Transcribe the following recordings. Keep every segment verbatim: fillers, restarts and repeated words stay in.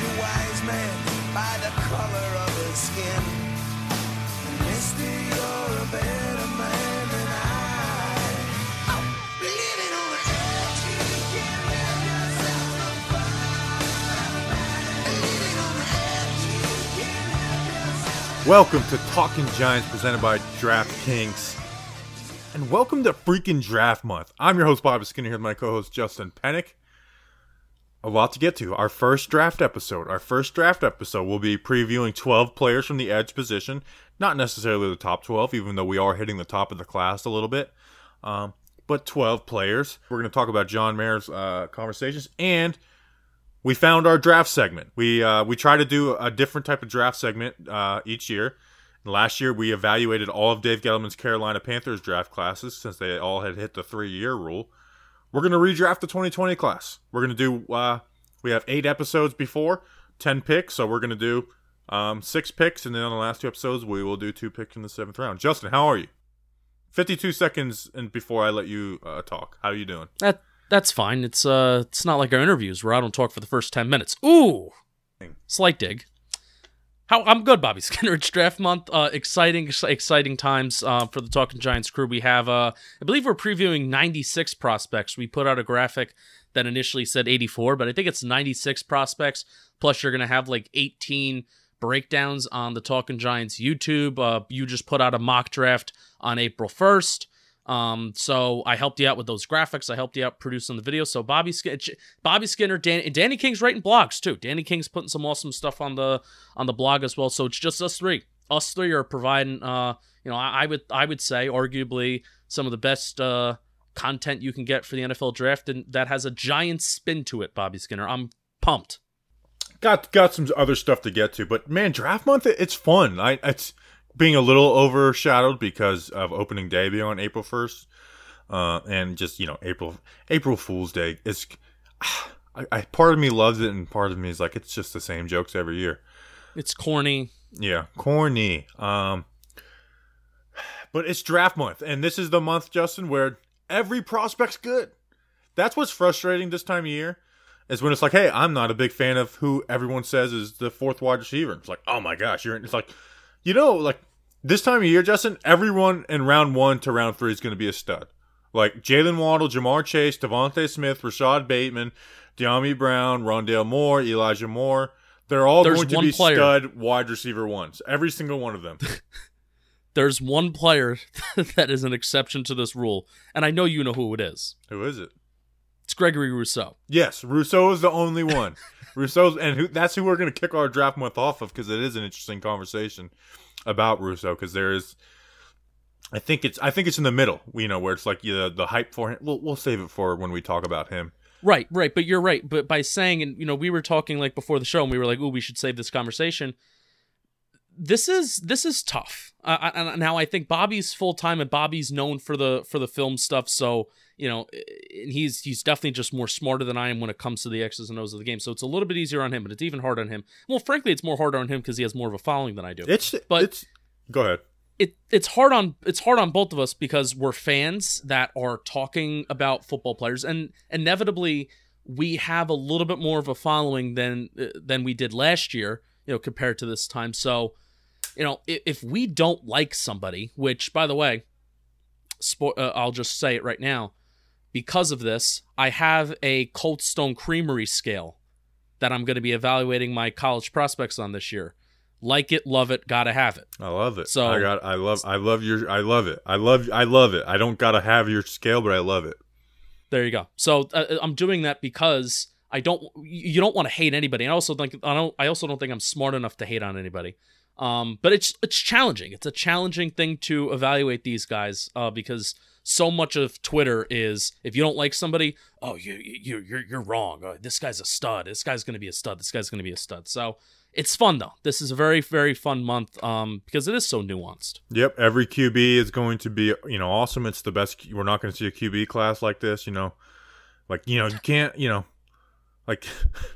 a wise man by the color of his skin. And mister, you're a better man than I. Oh, living on the edge, you can't let yourself go far. Living on the edge, you can't help yourself. Welcome to Talking Giants, presented by DraftKings. And welcome to freaking Draft Month. I'm your host, Bobby Skinner, here with my co-host, Justin Pennick. A lot to get to. Our first draft episode. Our first draft episode will be previewing twelve players from the edge position. Not necessarily the top twelve, even though we are hitting the top of the class a little bit. Um, but twelve players. We're going to talk about John Mayer's uh, conversations. And we found our draft segment. We uh, we try to do a different type of draft segment uh, each year. Last year, we evaluated all of Dave Gettleman's Carolina Panthers draft classes since they all had hit the three-year rule. We're going to redraft the twenty twenty class. We're going to do, uh, we have eight episodes before, ten picks, so we're going to do um, six picks, and then on the last two episodes, we will do two picks in the seventh round. Justin, how are you? fifty-two seconds and before I let you uh, talk. How are you doing? That That's fine. It's uh, it's not like our interviews where I don't talk for the first ten minutes. Ooh! Slight dig. How I'm good, Bobby Skinner. It's draft month. Uh, exciting, exciting times uh, for the Talking Giants crew. We have, uh, I believe, we're previewing ninety-six prospects. We put out a graphic that initially said eighty-four, but I think it's ninety-six prospects. Plus, you're gonna have like eighteen breakdowns on the Talking Giants YouTube. Uh, you just put out a mock draft on April first. Um, so I helped you out with those graphics. I helped you out producing the video. So Bobby Skinner, Bobby Skinner, Dan, Danny King's writing blogs too. Danny King's putting some awesome stuff on the on the blog as well. So it's just us three. Us three are providing, uh, you know, I, I would I would say arguably some of the best uh, content you can get for the N F L draft, and that has a giant spin to it. Bobby Skinner, I'm pumped. Got got some other stuff to get to, but man, draft month, it's fun. I it's. being a little overshadowed because of opening day being on April first, uh, and just, you know, April April Fool's Day is. I, I part of me loves it, and part of me is like, it's just the same jokes every year. It's corny. Yeah, corny. Um, but it's draft month, and this is the month, Justin, where every prospect's good. That's what's frustrating this time of year, is when it's like, hey, I'm not a big fan of who everyone says is the fourth wide receiver. It's like, oh my gosh, you're. It's like. You know, like, this time of year, Justin, everyone in round one to round three is going to be a stud. Like, Jalen Waddle, Jamar Chase, Devontae Smith, Rashad Bateman, De'Ami Brown, Rondale Moore, Elijah Moore. They're all There's going to one be player. stud wide receiver ones. Every single one of them. There's one player that is an exception to this rule, and I know you know who it is. Who is it? It's Gregory Rousseau. Yes, Rousseau is the only one. Rousseau's, and who, that's who we're going to kick our draft month off of, because it is an interesting conversation about Rousseau, because there is, I think it's, I think it's in the middle, you know, where it's like yeah, the hype for him. We'll we'll save it for when we talk about him. Right, right, but you're right. But by saying, and you know, we were talking like before the show, and we were like, "Ooh, we should save this conversation." This is this is tough. Uh, I, now I think Bobby's full time, and Bobby's known for the for the film stuff, so. You know, and he's he's definitely just more smarter than I am when it comes to the X's and O's of the game. So it's a little bit easier on him, but it's even harder on him. Well, frankly, it's more harder on him because he has more of a following than I do. It's but it's go ahead. It it's hard on it's hard on both of us because we're fans that are talking about football players, and inevitably we have a little bit more of a following than than we did last year. You know, compared to this time. So, you know, if, if we don't like somebody, which by the way, spo- uh, I'll just say it right now. Because of this, I have a Cold Stone Creamery scale that I'm going to be evaluating my college prospects on this year. Like it, love it, gotta have it. I love it. So I got, I love, I love your, I love it. I love, I love it. I don't gotta have your scale, but I love it. There you go. So uh, I'm doing that because I don't. You don't want to hate anybody. I also think I don't. I also don't think I'm smart enough to hate on anybody. Um, but it's it's challenging. It's a challenging thing to evaluate these guys uh, because. So much of Twitter is if you don't like somebody, oh, you you you're you're wrong. Oh, this guy's a stud. This guy's gonna be a stud. This guy's gonna be a stud. So it's fun though. This is a very very fun month um because it is so nuanced. Yep, every Q B is going to be you know awesome. It's the best. We're not going to see a Q B class like this. You know, like you know you can't you know like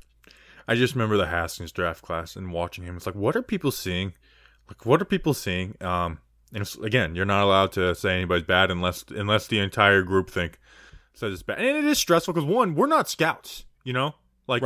I just remember the Haskins draft class and watching him. It's like what are people seeing? Like what are people seeing? Um. And it's, again, you're not allowed to say anybody's bad unless unless the entire group think says it's bad. And it is stressful because one, we're not scouts, you know, like right.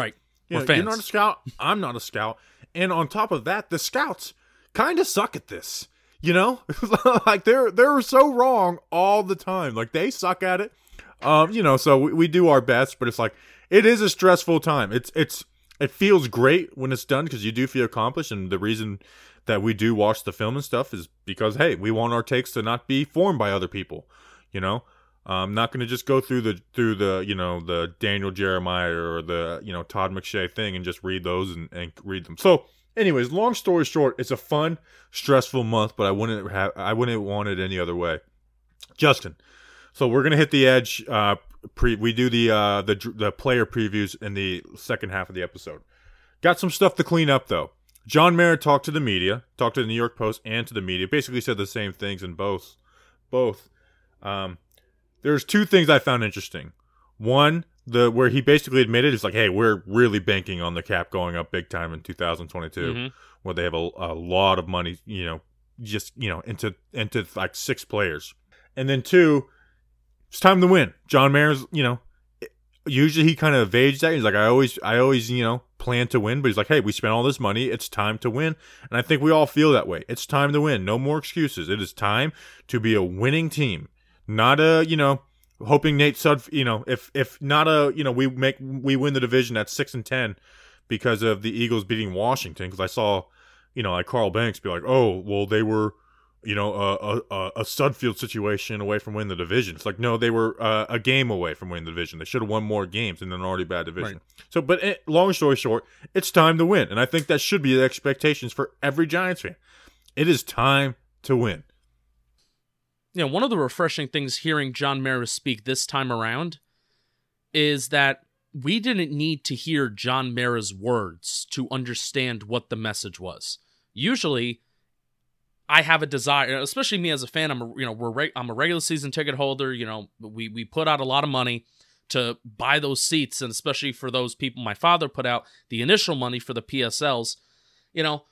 You We're know, fans. You're not a scout. I'm not a scout. And on top of that, the scouts kind of suck at this. You know, like they're they're so wrong all the time. Like they suck at it. Um, you know, so we, we do our best, but it's like it is a stressful time. It's it's it feels great when it's done because you do feel accomplished, and the reason that we do watch the film and stuff is because hey, we want our takes to not be formed by other people. You know, I'm not going to just go through the through the you know the Daniel Jeremiah or the you know Todd McShay thing and just read those and, and read them. So. Anyways, long story short, it's a fun, stressful month, but I wouldn't have I wouldn't want it any other way. Justin, so we're gonna hit the edge. Uh, pre we do the uh the the player previews in the second half of the episode. Got some stuff to clean up though. John Mara talked to the media, talked to the New York Post and to the media. Basically said the same things in both. Both. Um, there's two things I found interesting. One. The where he basically admitted it's like, hey, we're really banking on the cap going up big time in two thousand twenty-two, mm-hmm. where they have a, a lot of money, you know, just you know into into like six players, and then two, it's time to win. John Mayer's, you know, usually he kind of evades that. He's like, I always, I always, you know, plan to win, but he's like, hey, we spent all this money, it's time to win, and I think we all feel that way. It's time to win. No more excuses. It is time to be a winning team, not a, you know. Hoping Nate Sud, you know, if if not a, you know, we make we win the division at six and ten because of the Eagles beating Washington. Because I saw, you know, like Carl Banks be like, oh, well, they were, you know, a a, a Sudfield situation away from winning the division. It's like, no, they were uh, a game away from winning the division. They should have won more games in an already bad division. Right. So, but it, long story short, it's time to win, and I think that should be the expectations for every Giants fan. It is time to win. You know, one of the refreshing things hearing John Mara speak this time around is that we didn't need to hear John Mara's words to understand what the message was. Usually, I have a desire, especially me as a fan. I'm a, you know, we're re- I'm a regular season ticket holder. You know, we we put out a lot of money to buy those seats, and especially for those people, my father put out the initial money for the P S Ls. You know,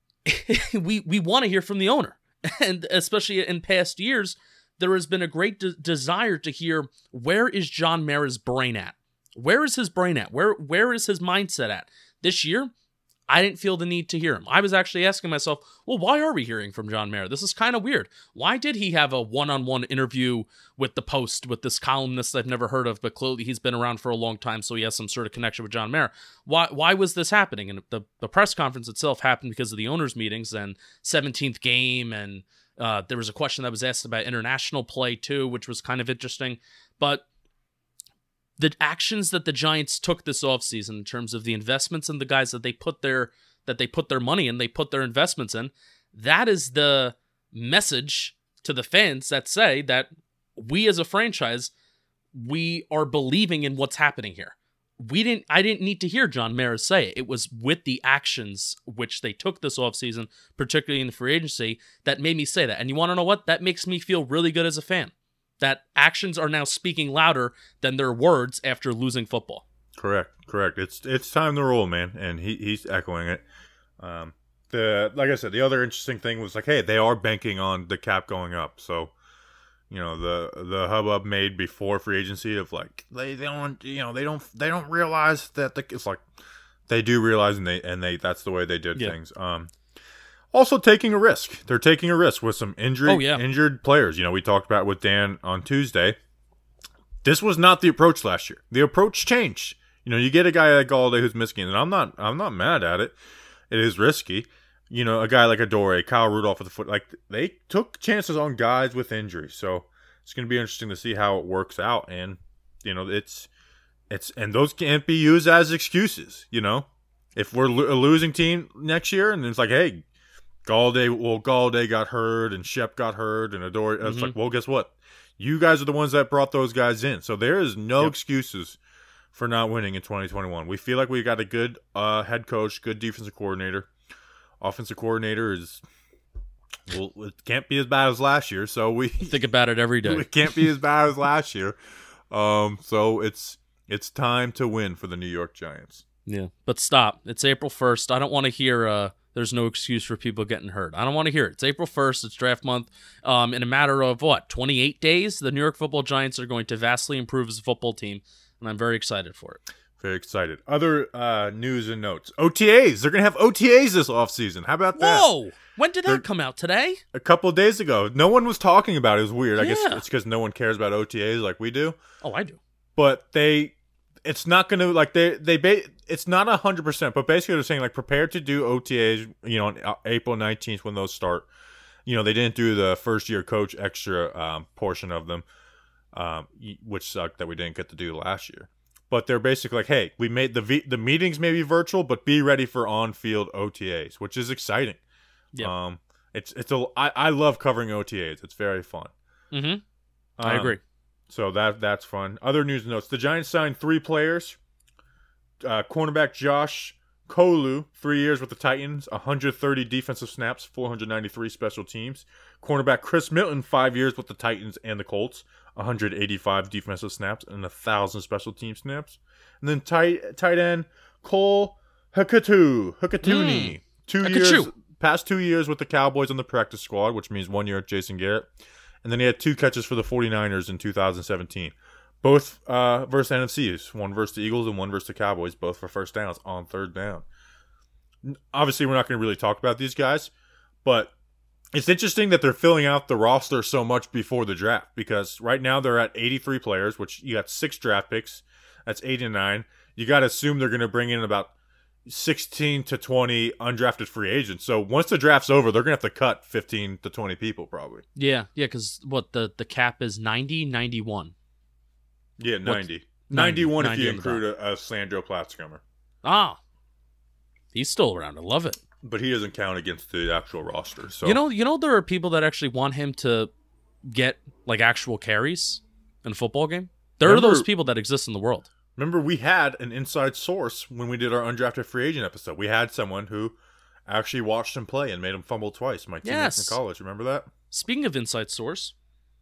we we want to hear from the owner. And especially in past years, there has been a great de- desire to hear, where is John Mara's brain at? Where is his brain at? Where Where is his mindset at? This year, I didn't feel the need to hear him. I was actually asking myself, well, why are we hearing from John Mara? This is kind of weird. Why did he have a one-on-one interview with the Post, with this columnist I've never heard of, but clearly he's been around for a long time, so he has some sort of connection with John Mara. Why Why was this happening? And the, the press conference itself happened because of the owners' meetings and seventeenth game, and uh, there was a question that was asked about international play too, which was kind of interesting. But the actions that the Giants took this offseason in terms of the investments and the guys that they put their that they put their money in, they put their investments in, that is the message to the fans that say that we as a franchise, we are believing in what's happening here. We didn't I didn't need to hear John Mara say it. It was with the actions which they took this offseason, particularly in the free agency, that made me say that. And you want to know what? That makes me feel really good as a fan. That actions are now speaking louder than their words after losing football. Correct, correct. It's it's time to roll, man, and he he's echoing it. Um, the like I said, the other interesting thing was like, hey, they are banking on the cap going up. So, you know, the the hubbub made before free agency of like they, they don't you know they don't they don't realize that the, it's like they do realize and they and they that's the way they did yeah. things. Um. Also taking a risk. They're taking a risk with some injury, oh, yeah. injured players. You know, we talked about with Dan on Tuesday. This was not the approach last year. The approach changed. You know, you get a guy like Galladay who's missing, and I'm not, I'm not mad at it. It is risky. You know, a guy like Adore, Kyle Rudolph with the foot, like they took chances on guys with injury. So it's going to be interesting to see how it works out. And you know, it's, it's, and those can't be used as excuses. You know, if we're lo- a losing team next year, and it's like, hey. Galladay, well, Galladay got hurt, and Shep got hurt, and Adore. It's mm-hmm. like, well, guess what? You guys are the ones that brought those guys in. So there is no yep. excuses for not winning in twenty twenty-one. We feel like we got a good uh, head coach, good defensive coordinator. Offensive coordinator is, well, it can't be as bad as last year. So we think about it every day. It can't be as bad as last year. Um, so it's it's time to win for the New York Giants. Yeah, but stop. It's April first. I don't want to hear. Uh... There's no excuse for people getting hurt. I don't want to hear it. It's April first. It's draft month. Um, in a matter of, what, twenty-eight days, the New York Football Giants are going to vastly improve as a football team, and I'm very excited for it. Very excited. Other uh, news and notes. O T As. They're going to have O T As this offseason. How about that? Whoa! When did that They're- come out? Today? A couple of days ago. No one was talking about it. It was weird. I guess Yeah. it's because no one cares about O T As like we do. Oh, I do. But they, it's not going to, like, they, they, ba- it's not one hundred percent, but basically they're saying, like, prepare to do O T As, you know, on April nineteenth when those start. You know, they didn't do the first year coach extra um, portion of them, um, which sucked that we didn't get to do last year. But they're basically like, hey, we made the v- the meetings may be virtual, but be ready for on-field O T As, which is exciting. Yeah. Um, it's it's a I, I love covering O T As. It's very fun. Mm-hmm. I Um, agree. So that that's fun. Other news notes: the Giants signed three players. Uh, cornerback Josh Kolu, three years with the Titans, one hundred thirty defensive snaps, four hundred ninety-three special teams. Cornerback Chris Milton, five years with the Titans and the Colts, one hundred eighty-five defensive snaps and one thousand special team snaps. And then tight tight end Cole Hukatu, Hukatuni, Mm. two Hakachu. years, past two years with the Cowboys on the practice squad, which means one year at Jason Garrett. And then he had two catches for the 49ers in two thousand seventeen. Both uh, versus N F Cs. One versus the Eagles and one versus the Cowboys, both for first downs on third down. Obviously, we're not going to really talk about these guys, but it's interesting that they're filling out the roster so much before the draft, because right now they're at eighty-three players, which you got six draft picks. That's eighty-nine. You got to assume they're going to bring in about sixteen to twenty undrafted free agents. So once the draft's over, they're going to have to cut fifteen to twenty people probably. Yeah, yeah, because what, the, the cap is ninety, ninety-one. Yeah, ninety. ninety, ninety-one if ninety you on the include a, a Sandro Platzkummer. Ah. He's still around. I love it. But he doesn't count against the actual roster. So You know, you know, there are people that actually want him to get like actual carries in a football game. There Remember- are those people that exist in the world. remember, we had an inside source when we did our undrafted free agent episode. We had someone who actually watched him play and made him fumble twice. My teammates Yes. in college. Remember that? Speaking of inside source,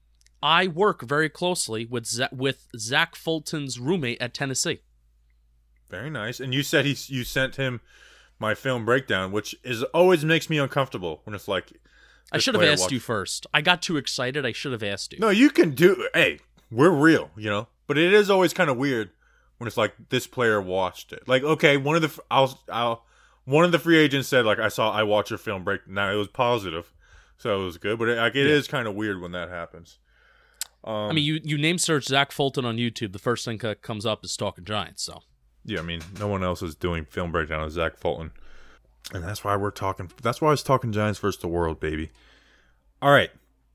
I work very closely with Z- with Zach Fulton's roommate at Tennessee. Very nice. And you said he you sent him my film breakdown, which is always makes me uncomfortable when it's like. I this should have player asked watched- you first. I got too excited. I should have asked you. No, you can do. Hey, we're real, you know. But it is always kind of weird when it's like this player watched it. Like, okay, one of the I'll I'll one of the free agents said like I saw I watched your film break. Now it was positive, so it was good. But it, like it Yeah. is kind of weird when that happens. Um, I mean, you, you name search Zach Fulton on YouTube, the first thing that comes up is Talking Giants. So yeah, I mean, no one else is doing film breakdown of Zach Fulton, and that's why we're talking. That's why I was talking Giants versus the world, baby. All right,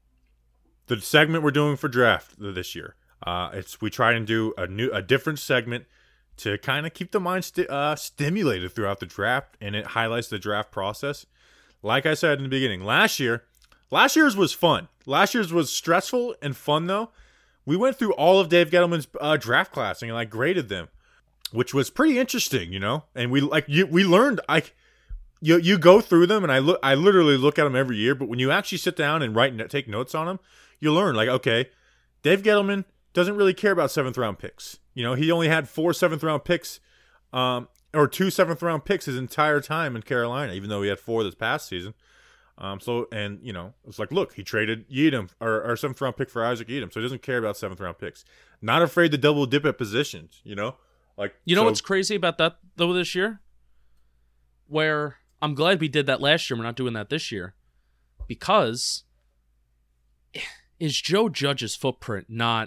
the segment we're doing for draft this year. Uh, it's we try and do a new, a different segment to kind of keep the mind sti- uh, stimulated throughout the draft, and it highlights the draft process. Like I said in the beginning, last year, last year's was fun. Last year's was stressful and fun though. We went through all of Dave Gettleman's uh, draft classing and like graded them, which was pretty interesting, you know. And we like you, we learned like you you go through them, and I look, I literally look at them every year. But when you actually sit down and write, and take notes on them, you learn like, okay, Dave Gettleman doesn't really care about seventh round picks. You know, he only had four seventh round picks, um, or two seventh round picks his entire time in Carolina, even though he had four this past season. Um, so, and, you know, it's like, look, he traded Edom, or, or seventh round pick for Isaac Edom, so he doesn't care about seventh round picks. Not afraid to double dip at positions, you know? Like, you know so, what's crazy about that though this year? Where I'm glad we did that last year. We're not doing that this year because is Joe Judge's footprint not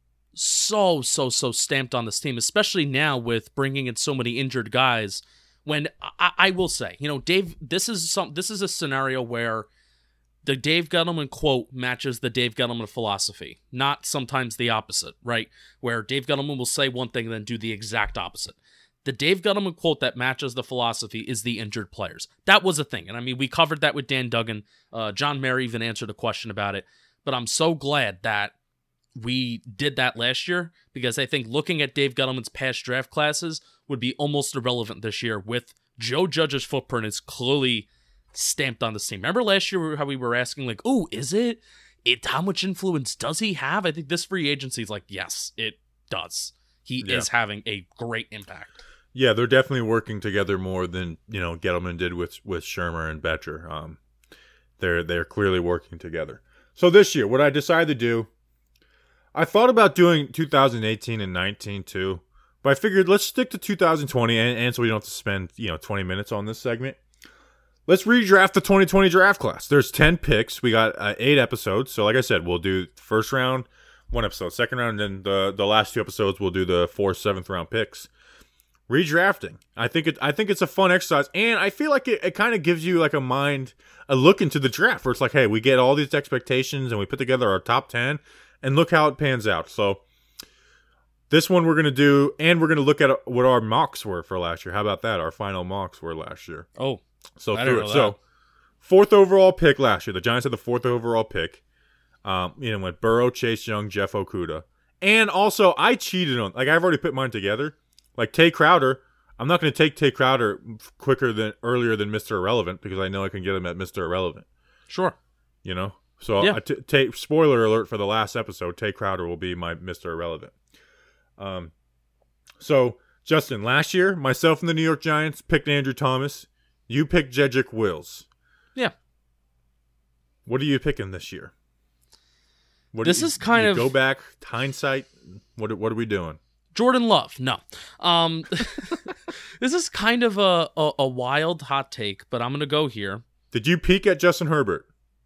so so so stamped on this team, especially now with bringing in so many injured guys? When I, I will say, you know, Dave, this is some this is a scenario where the Dave Gettleman quote matches the Dave Gettleman philosophy, not sometimes the opposite, right? Where Dave Gettleman will say one thing and then do the exact opposite. The Dave Gettleman quote that matches the philosophy is the injured players. That was a thing. And I mean, we covered that with Dan Duggan. Uh, John Mayer even answered a question about it. But I'm so glad that we did that last year, because I think looking at Dave Gettleman's past draft classes would be almost irrelevant this year with Joe Judge's footprint is clearly stamped on this team. Remember last year how we were asking, like, oh, is it? It how much influence does he have? I think this free agency is like, yes, it does. He Yeah. is having a great impact. Yeah, they're definitely working together more than, you know, Gettleman did with with Shermer and Betcher. Um, they're they're clearly working together. So this year, what I decided to do, I thought about doing two thousand eighteen and nineteen too, but But I figured let's stick to two thousand twenty, and, and so we don't have to spend, you know, twenty minutes on this segment. Let's redraft the twenty twenty draft class. There's ten picks. We got uh, eight episodes. So like I said, we'll do first round, one episode, second round, and then the, the last two episodes we'll do the fourth, seventh round picks. Redrafting. I think it. I think it's a fun exercise, and I feel like it, it kind of gives you like a mind, a look into the draft, where it's like, hey, we get all these expectations, and we put together our top ten, and look how it pans out. So this one we're gonna do, and we're gonna look at what our mocks were for last year. How about that? Our final mocks were last year. Oh, so I through didn't it. know So that. fourth overall pick last year. The Giants had the fourth overall pick. Um, you know, went Burrow, Chase Young, Jeff Okudah, and also I cheated on. Like I've already put mine together. Like Tay Crowder. I'm not going to take Tay Crowder quicker than earlier than Mister Irrelevant because I know I can get him at Mister Irrelevant. Sure. You know, so Yeah. I t- t- spoiler alert for the last episode: Tay Crowder will be my Mister Irrelevant. Um, so Justin, last year, myself and the New York Giants picked Andrew Thomas. You picked Jedrick Wills. Yeah. What are you picking this year? What do This you- is kind you of- go back hindsight. What what are we doing? Jordan Love, no. Um, this is kind of a, a, a wild hot take, but I'm going to go here. Did you peek at Justin Herbert?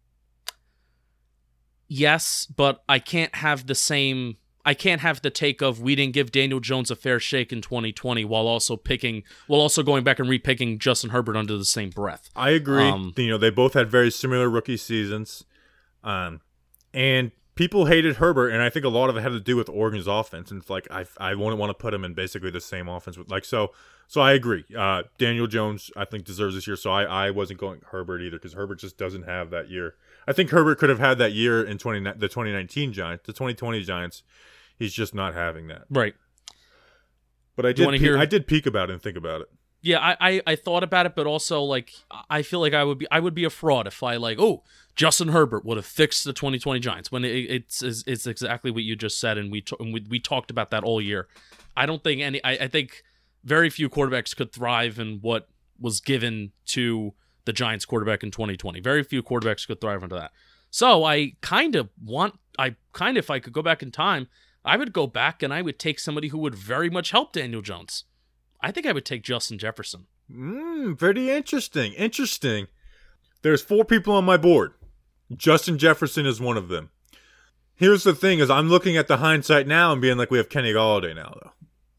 Yes, but I can't have the same... I can't have the take of we didn't give Daniel Jones a fair shake in twenty twenty while also picking, while also going back and repicking Justin Herbert under the same breath. I agree. Um, you know, they both had very similar rookie seasons. Um, and people hated Herbert, and I think a lot of it had to do with Oregon's offense. And it's like, I I wouldn't want to put him in basically the same offense. With, like, so so I agree. Uh, Daniel Jones, I think, deserves this year. So I, I wasn't going Herbert either because Herbert just doesn't have that year. I think Herbert could have had that year in twenty the twenty nineteen Giants. The twenty twenty Giants, he's just not having that. Right. But I you did wanna peek, hear- I did peek about it and think about it. Yeah, I, I, I thought about it, but also like I feel like I would be I would be a fraud if I like oh Justin Herbert would have fixed the twenty twenty Giants when it, it's, it's it's exactly what you just said, and we t- and we we talked about that all year. I don't think any I, I think very few quarterbacks could thrive in what was given to the Giants quarterback in twenty twenty. Very few quarterbacks could thrive under that. So I kind of want I kind of if I could go back in time, I would go back and I would take somebody who would very much help Daniel Jones. I think I would take Justin Jefferson. Mm, pretty interesting. Interesting. There's four people on my board. Justin Jefferson is one of them. Here's the thing: is I'm looking at the hindsight now and being like, we have Kenny Galladay now, though.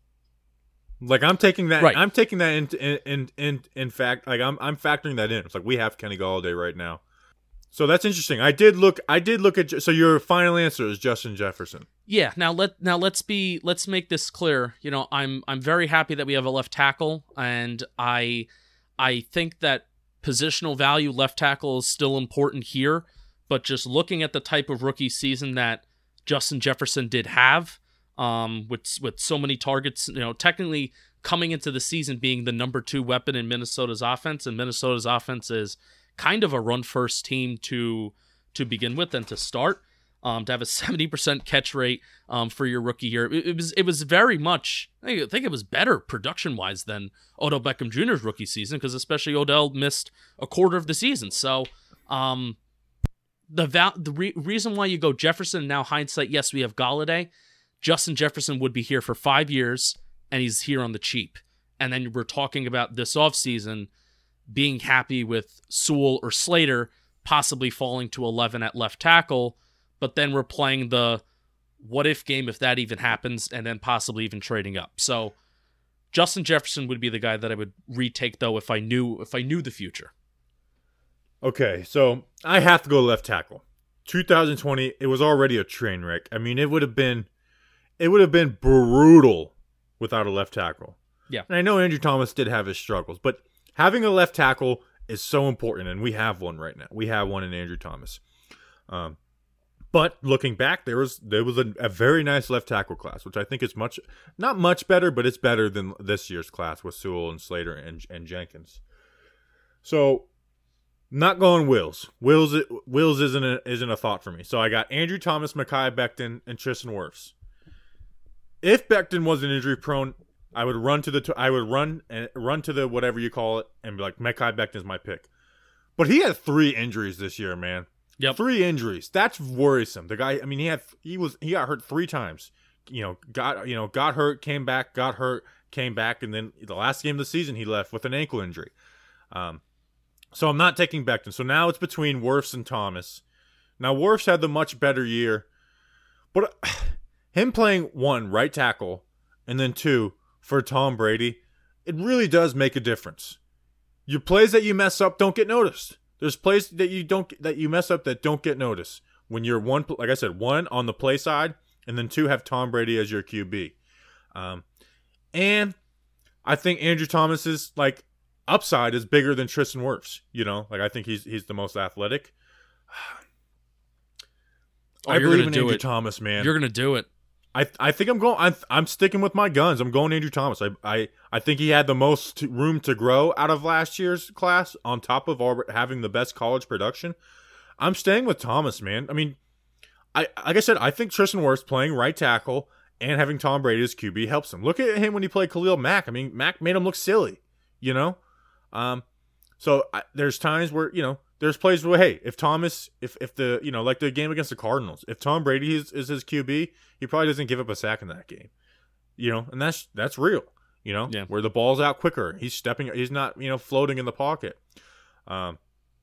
Like I'm taking that. Right. I'm taking that in. In in in, in fact, like I'm I'm factoring that in. It's like we have Kenny Galladay right now. So that's interesting. I did look. I did look at. So your final answer is Justin Jefferson. Yeah. Now let now let's be let's make this clear. You know, I'm I'm very happy that we have a left tackle, and I I think that positional value left tackle is still important here. But just looking at the type of rookie season that Justin Jefferson did have, um, with with so many targets, you know, technically coming into the season being the number two weapon in Minnesota's offense, and Minnesota's offense is kind of a run-first team to to begin with and to start. Um, to have a seventy percent catch rate um, for your rookie year, it, it was it was very much. I think it was better production-wise than Odell Beckham Junior's rookie season, because especially Odell missed a quarter of the season. So, um, the val- the re- reason why you go Jefferson now, hindsight, yes, we have Galladay. Justin Jefferson would be here for five years, and he's here on the cheap. And then we're talking about this offseason being happy with Sewell or Slater possibly falling to eleven at left tackle, but then we're playing the what if game if that even happens, and then possibly even trading up. So Justin Jefferson would be the guy that I would retake, though, if I knew if I knew the future. Okay, so I have to go left tackle. two thousand twenty, it was already a train wreck. I mean, it would have been, it would have been brutal without a left tackle. Yeah. And I know Andrew Thomas did have his struggles, but having a left tackle is so important, and we have one right now. We have one in Andrew Thomas. Um, but looking back, there was there was a, a very nice left tackle class, which I think is much, not much better, but it's better than this year's class with Sewell and Slater and and Jenkins. So, not going Wills. Wills Wills isn't a, isn't a thought for me. So I got Andrew Thomas, Mekhi Becton, and Tristan Wirfs. If Becton wasn't injury prone, I would run to the I would run and run to the whatever you call it and be like, Mekhi Becton is my pick. But he had three injuries this year, man. Yep. Three injuries. That's worrisome. The guy, I mean, he had he was he got hurt three times. you know, got you know, got hurt, came back, got hurt, came back, and then the last game of the season he left with an ankle injury. Um, so I'm not taking Becton. So now it's between Wirfs and Thomas. Now Wirfs had the much better year, but uh, him playing one right tackle and then two for Tom Brady, it really does make a difference. Your plays that you mess up don't get noticed. There's plays that you don't that you mess up that don't get noticed when you're one, like I said, one on the play side, and then two have Tom Brady as your Q B. Um, and I think Andrew Thomas's like upside is bigger than Tristan Wirfs. You know, like I think he's he's the most athletic. Oh, I you're believe gonna in do Andrew it. Thomas, man. You're gonna do it. I I think I'm going. I'm I'm sticking with my guns. I'm going Andrew Thomas. I I, I think he had the most room to grow out of last year's class, on top of all, having the best college production. I'm staying with Thomas, man. I mean, I like I said, I think Tristan Wirfs playing right tackle and having Tom Brady as Q B helps him. Look at him when he played Khalil Mack. I mean, Mack made him look silly, you know. Um, so I, there's times where you know. There's plays where, hey, if Thomas, if if the, you know, like the game against the Cardinals, if Tom Brady is, is his Q B, he probably doesn't give up a sack in that game, you know, and that's that's real, you know, Yeah. where the ball's out quicker. He's stepping, he's not, you know, floating in the pocket. Um,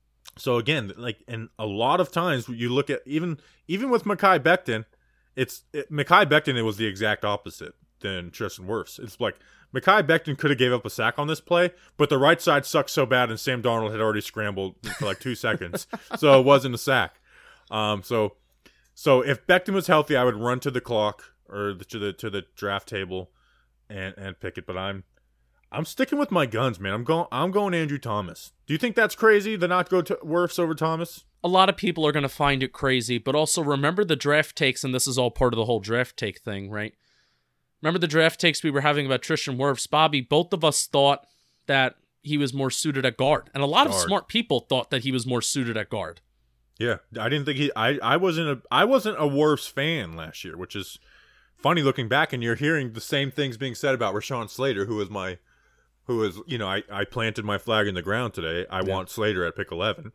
so again, like, and a lot of times you look at even even with Mekhi Becton, it's it, Mekhi Becton, it was the exact opposite than Tristan Wirfs. It's like Mekhi Becton could have gave up a sack on this play, but the right side sucked so bad, and Sam Darnold had already scrambled for like two seconds, so it wasn't a sack. Um, so, so if Becton was healthy, I would run to the clock or the, to the to the draft table and and pick it. But I'm I'm sticking with my guns, man. I'm going I'm going Andrew Thomas. Do you think that's crazy to not go to Wirfs over Thomas? A lot of people are gonna find it crazy, but also remember the draft takes, and this is all part of the whole draft take thing, right? Remember the draft takes we were having about Tristan Wirfs? Bobby, both of us thought that he was more suited at guard. And a lot of Guard. smart people thought that he was more suited at guard. Yeah, I didn't think he. I, I wasn't a I wasn't a Wirfs fan last year, which is funny looking back. And you're hearing the same things being said about Rashawn Slater, who is my, who is you know I, I planted my flag in the ground today. I Yeah. want Slater at pick eleven.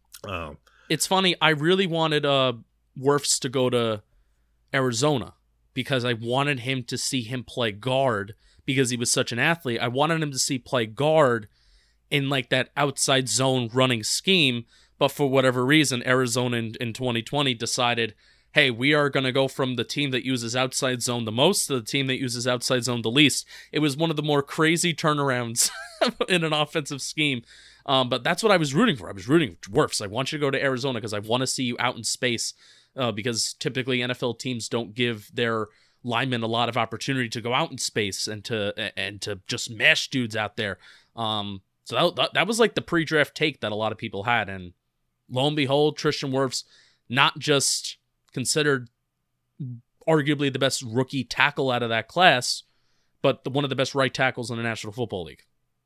Um, It's funny. I really wanted uh, Wirfs to go to Arizona because I wanted him to see him play guard because he was such an athlete. I wanted him to see play guard in like that outside zone running scheme. But for whatever reason, Arizona in, in twenty twenty decided, hey, we are going to go from the team that uses outside zone the most to the team that uses outside zone the least. It was one of the more crazy turnarounds in an offensive scheme. Um, but that's what I was rooting for. I was rooting for Wirfs. I want you to go to Arizona because I want to see you out in space uh, because typically N F L teams don't give their linemen a lot of opportunity to go out in space and to and to just mash dudes out there. Um, so that, that was like the pre-draft take that a lot of people had. And lo and behold, Tristan Wirfs, not just considered arguably the best rookie tackle out of that class, but the, one of the best right tackles in the National Football League.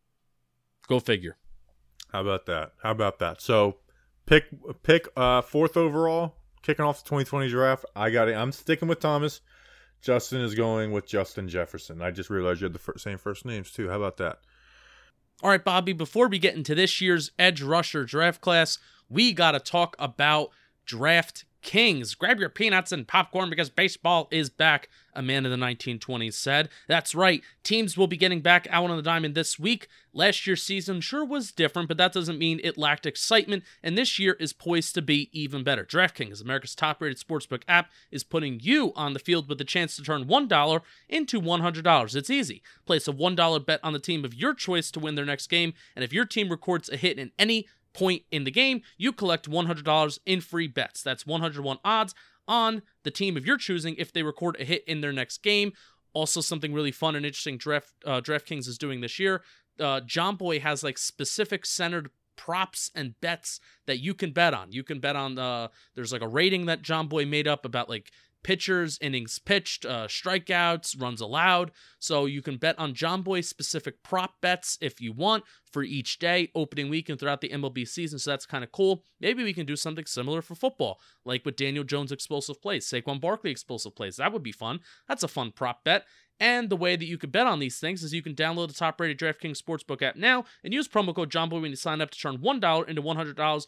Go figure. how about that? How about that? So, pick pick uh, fourth overall, kicking off the twenty twenty draft. I got it. I'm sticking with Thomas. Justin is going with Justin Jefferson. I just realized you had the fir- same first names too. How about that? All right, Bobby, before we get into this year's edge rusher draft class, we got to talk about Draft Kings. Grab your peanuts and popcorn because baseball is back, a man in the nineteen twenties said. That's right, teams will be getting back out on the diamond this week. Last year's season sure was different, but that doesn't mean it lacked excitement, and this year is poised to be even better. DraftKings, America's top-rated sportsbook app, is putting you on the field with the chance to turn one dollar into one hundred dollars. It's easy. Place a one dollar bet on the team of your choice to win their next game, and if your team records a hit in any point in the game, you collect one hundred dollars in free bets. That's one hundred one odds on the team of your choosing if they record a hit in their next game. Also, something really fun and interesting draft uh, DraftKings is doing this year. Uh, John Boy has like specific centered props and bets that you can bet on. You can bet on uh, there's like a rating that John Boy made up about like pitchers, innings pitched, uh, strikeouts, runs allowed. So you can bet on John Boy specific prop bets if you want for each day, opening week, and throughout the M L B season. So that's kind of cool. Maybe we can do something similar for football, like with Daniel Jones explosive plays, Saquon Barkley explosive plays. That would be fun. That's a fun prop bet. And the way that you can bet on these things is you can download the top-rated DraftKings Sportsbook app now and use promo code JohnBoy when you sign up to turn one dollar into one hundred dollars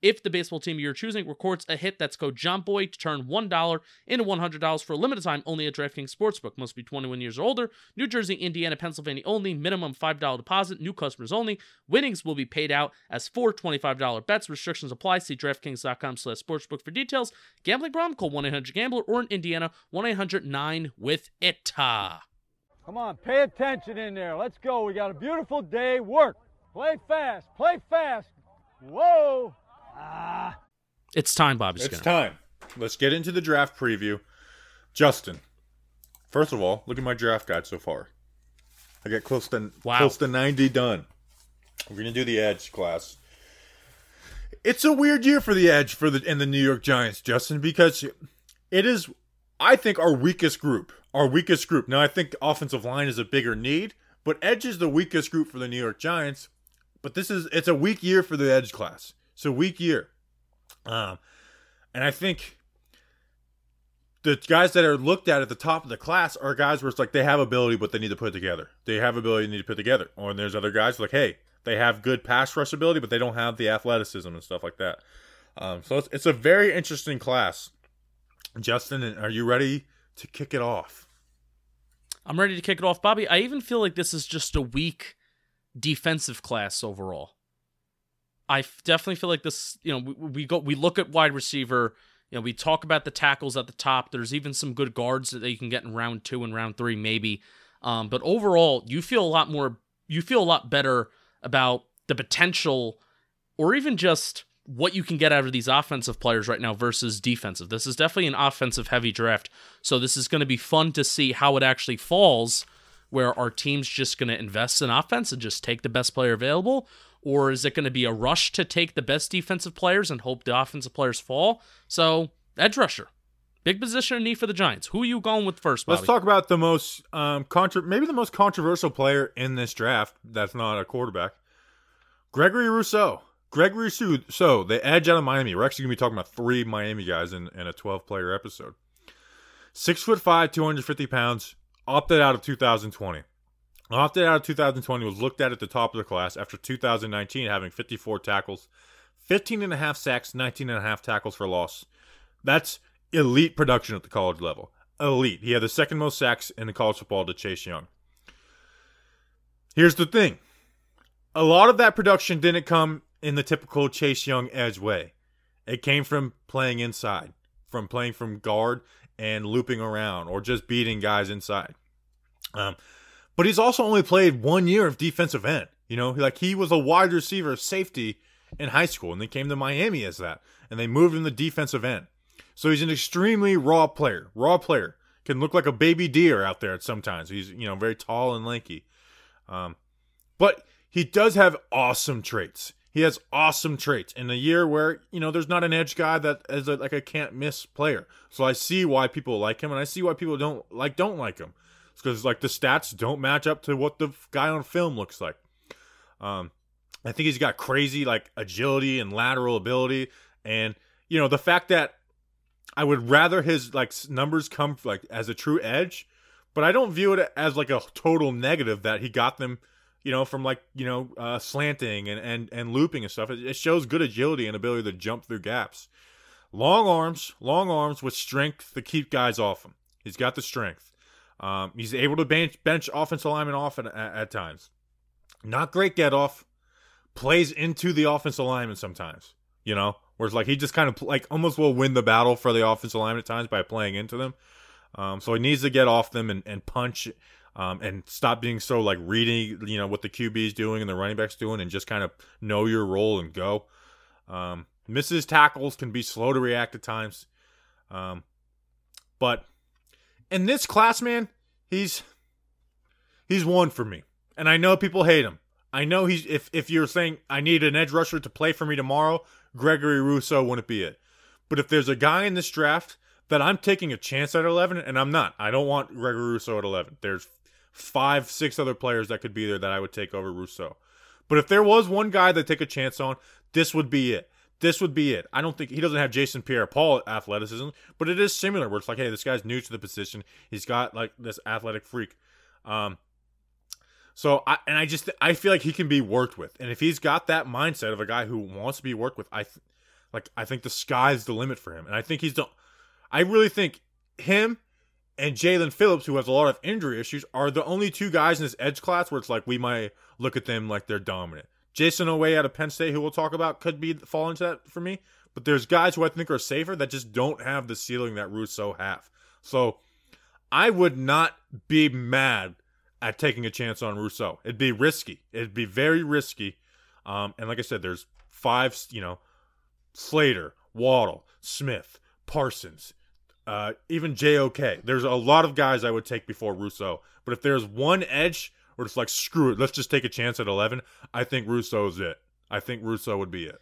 If the baseball team you're choosing records a hit, that's code JOHNBOY to turn one dollar into one hundred dollars for a limited time only at DraftKings Sportsbook. Must be twenty-one years or older. New Jersey, Indiana, Pennsylvania only. Minimum five dollars deposit. New customers only. Winnings will be paid out as four twenty-five dollars bets. Restrictions apply. See DraftKings.com slash sportsbook for details. Gambling problem? Call one eight hundred gambler or in Indiana, one eight hundred nine with it. Come on, pay attention in there. Let's go. We got a beautiful day. Work. Play fast. Play fast. Whoa. Ah. It's time, Bobby Skinner. It's time. Let's get into the draft preview. Justin, first of all, look at my draft guide so far. I got close to wow. close to ninety done. We're gonna do the edge class. It's a weird year for the edge for the and the New York Giants, Justin, because it is, I think, our weakest group. Our weakest group. Now, I think offensive line is a bigger need, but edge is the weakest group for the New York Giants. But this is it's a weak year for the edge class. It's a weak year. Um, and I think the guys that are looked at at the top of the class are guys where it's like they have ability, but they need to put it together. They have ability, they need to put it together. Or there's other guys like, hey, they have good pass rush ability, but they don't have the athleticism and stuff like that. Um, so it's, it's a very interesting class. Justin, are you ready to kick it off? I'm ready to kick it off, Bobby. I even feel like this is just a weak defensive class overall. I f- definitely feel like this, you know, we, we go, we look at wide receiver, you know, we talk about the tackles at the top. There's even some good guards that you can get in round two and round three, maybe. Um, but overall, you feel a lot more, you feel a lot better about the potential or even just what you can get out of these offensive players right now versus defensive. This is definitely an offensive heavy draft. So this is going to be fun to see how it actually falls, where our team's just going to invest in offense and just take the best player available. Or is it going to be a rush to take the best defensive players and hope the offensive players fall? So, edge rusher. Big position of need for the Giants. Who are you going with first, Bobby? Let's talk about the most, um, contra- maybe the most controversial player in this draft that's not a quarterback. Gregory Rousseau. Gregory Rousseau, the edge out of Miami. We're actually going to be talking about three Miami guys in, in a twelve-player episode. Six foot five, two hundred fifty pounds, opted out of two thousand twenty. Opted out of two thousand twenty, was looked at at the top of the class after two thousand nineteen having fifty-four tackles, fifteen and a half sacks, nineteen and a half tackles for loss. That's elite production at the college level. Elite. He had the second most sacks in the college football to Chase Young. Here's the thing. A lot of that production didn't come in the typical Chase Young edge way. It came from playing inside, from playing from guard and looping around or just beating guys inside. Um, But he's also only played one year of defensive end. You know, like he was a wide receiver safety in high school, and they came to Miami as that, and they moved him to defensive end. So he's an extremely raw player. Raw player. Can look like a baby deer out there at sometimes. He's, you know, very tall and lanky. Um, but he does have awesome traits. He has awesome traits in a year where, you know, there's not an edge guy that is a, like a can't miss player. So I see why people like him, and I see why people don't like don't like him. It's because like the stats don't match up to what the guy on film looks like. Um, I think he's got crazy like agility and lateral ability, and you know the fact that I would rather his like numbers come like as a true edge, but I don't view it as like a total negative that he got them, you know, from like you know uh, slanting and, and and looping and stuff. It, it shows good agility and ability to jump through gaps. Long arms, long arms with strength to keep guys off him. He's got the strength. Um, he's able to bench, bench offensive linemen off at, at, at times. Not great get off. Plays into the offensive lineman sometimes. You know, where it's like he just kind of like almost will win the battle for the offensive lineman at times by playing into them. Um, so he needs to get off them and, and punch um, and stop being so like reading, you know, what the Q B is doing and the running back's doing and just kind of know your role and go. Um, misses tackles, can be slow to react at times. Um, but in this class, man, he's he's one for me. And I know people hate him. I know he's if if you're saying I need an edge rusher to play for me tomorrow, Gregory Rousseau wouldn't be it. But if there's a guy in this draft that I'm taking a chance at eleven, and I'm not. I don't want Gregory Rousseau at eleven. There's five, six other players that could be there that I would take over Rousseau. But if there was one guy that take a chance on, this would be it. This would be it. I don't think he doesn't have Jason Pierre-Paul athleticism, but it is similar where it's like, hey, this guy's new to the position. He's got like this athletic freak. Um, so I and I just I feel like he can be worked with, and if he's got that mindset of a guy who wants to be worked with, I th- Like, I think the sky's the limit for him. And I think he's the... I really think him and Jalen Phillips, who has a lot of injury issues, are the only two guys in this edge class where it's like we might look at them like they're dominant. Jason Oweh out of Penn State, who we'll talk about, could be fall into that for me. But there's guys who I think are safer that just don't have the ceiling that Rousseau have. So I would not be mad at taking a chance on Rousseau. It'd be risky. It'd be very risky. Um, and like I said, there's five, you know, Slater, Waddle, Smith, Parsons, uh, even J O K. There's a lot of guys I would take before Rousseau. But if there's one edge where it's like, screw it, let's just take a chance at eleven, I think Rousseau's it. I think Rousseau would be it.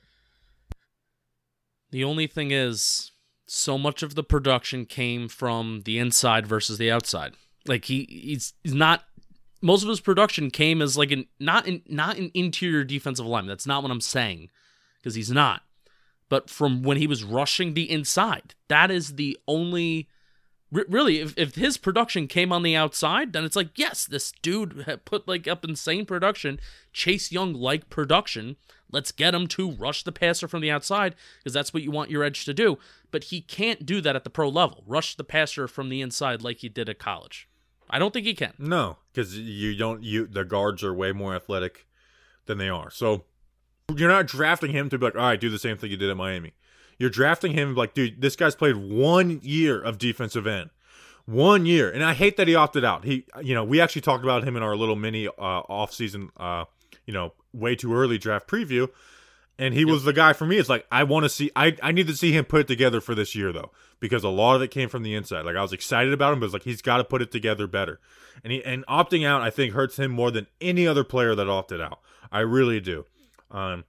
The only thing is, so much of the production came from the inside versus the outside. Like, he he's, he's not... Most of his production came as like an not an not an interior defensive lineman. That's not what I'm saying, because he's not. But from when he was rushing the inside, that is the only. Really, if if his production came on the outside, then it's like, yes, this dude had put like up insane production, Chase Young like production. Let's get him to rush the passer from the outside, because that's what you want your edge to do. But he can't do that at the pro level. Rush the passer from the inside like he did at college. I don't think he can. No, because you don't. You the guards are way more athletic than they are. So you're not drafting him to be like, all right, do the same thing you did at Miami. You're drafting him like, dude, this guy's played one year of defensive end, one year, and I hate that he opted out. He, you know, we actually talked about him in our little mini uh, off-season, uh, you know, way too early draft preview, and he yep. was the guy for me. It's like I want to see. I I need to see him put it together for this year though, because a lot of it came from the inside. Like I was excited about him, but it's like he's got to put it together better. And he and opting out, I think, hurts him more than any other player that opted out. I really do. Um,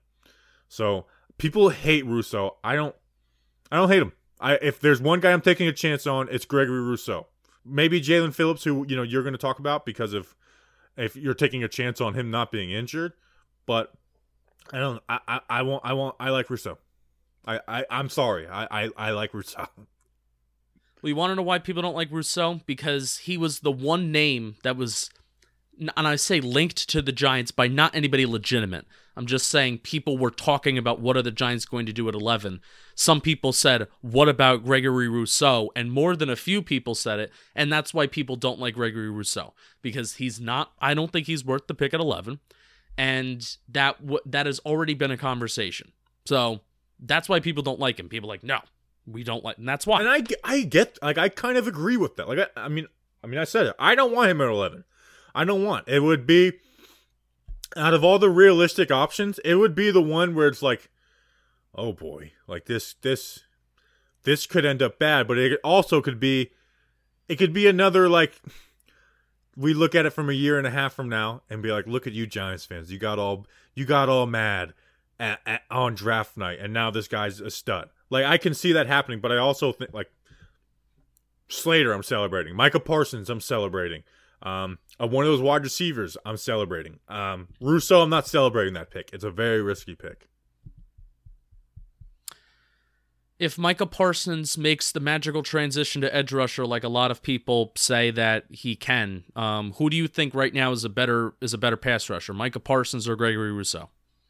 so people hate Rousseau. I don't. I don't hate him. I if there's one guy I'm taking a chance on, it's Gregory Rousseau. Maybe Jalen Phillips, who you know you're going to talk about because of if you're taking a chance on him not being injured. But I don't. I I, I won't. I won't. I like Rousseau. I, I I'm sorry. I, I I like Rousseau. Well, you want to know why people don't like Rousseau? Because he was the one name that was, and I say linked to the Giants by not anybody legitimate. I'm just saying people were talking about what are the Giants going to do at eleven. Some people said, what about Gregory Rousseau? And more than a few people said it, and that's why people don't like Gregory Rousseau. Because he's not, I don't think he's worth the pick at eleven. And that w- that has already been a conversation. So that's why people don't like him. People are like, no, we don't like, and that's why. And I, I get, like, I kind of agree with that. Like, I, I mean, I mean, I said it. I don't want him at eleven. I don't want. It would be, out of all the realistic options, it would be the one where it's like, oh boy, like this, this, this could end up bad, but it also could be, it could be another, like, we look at it from a year and a half from now and be like, look at you Giants fans, you got all, you got all mad at, at, on draft night, and now this guy's a stud. Like, I can see that happening, but I also think, like, Slater, I'm celebrating. Micah Parsons, I'm celebrating. Um, uh, one of those wide receivers, I'm celebrating. Um, Rousseau, I'm not celebrating that pick. It's a very risky pick. If Micah Parsons makes the magical transition to edge rusher, like a lot of people say that he can, um, who do you think right now is a better is a better pass rusher, Micah Parsons or Gregory Rousseau?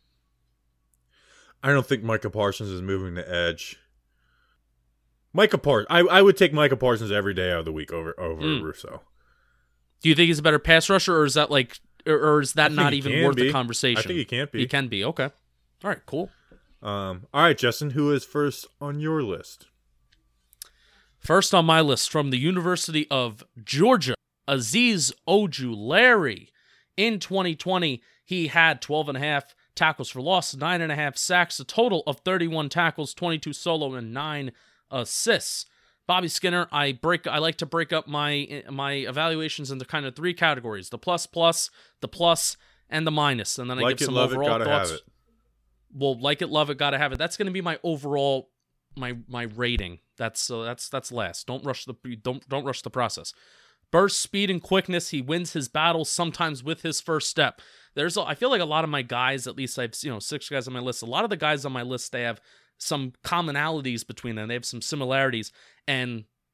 I don't think Micah Parsons is moving to edge. Micah Parsons, I, I would take Micah Parsons every day out of the week over over mm. Rousseau. Do you think he's a better pass rusher, or is that like, or, or is that not even worth be. the conversation? I think he can't be. He can be. Okay. All right. Cool. Um. All right, Justin. Who is first on your list? First on my list, from the University of Georgia, Azeez Ojulari. In twenty twenty, he had twelve and a half tackles for loss, nine and a half sacks, a total of thirty-one tackles, twenty-two solo, and nine assists. Bobby Skinner, I break. I like to break up my my evaluations into kind of three categories: the plus, plus, the plus, and the minus, and then I like give it, some love overall it, gotta thoughts. Have it. Well, like it, love it, gotta have it. That's going to be my overall my my rating. That's uh, that's that's last. Don't rush the don't don't rush the process. Burst, speed, and quickness. He wins his battles sometimes with his first step. There's a, I feel like a lot of my guys, at least I've you know six guys on my list. A lot of the guys on my list, they have some commonalities between them. They have some similarities, and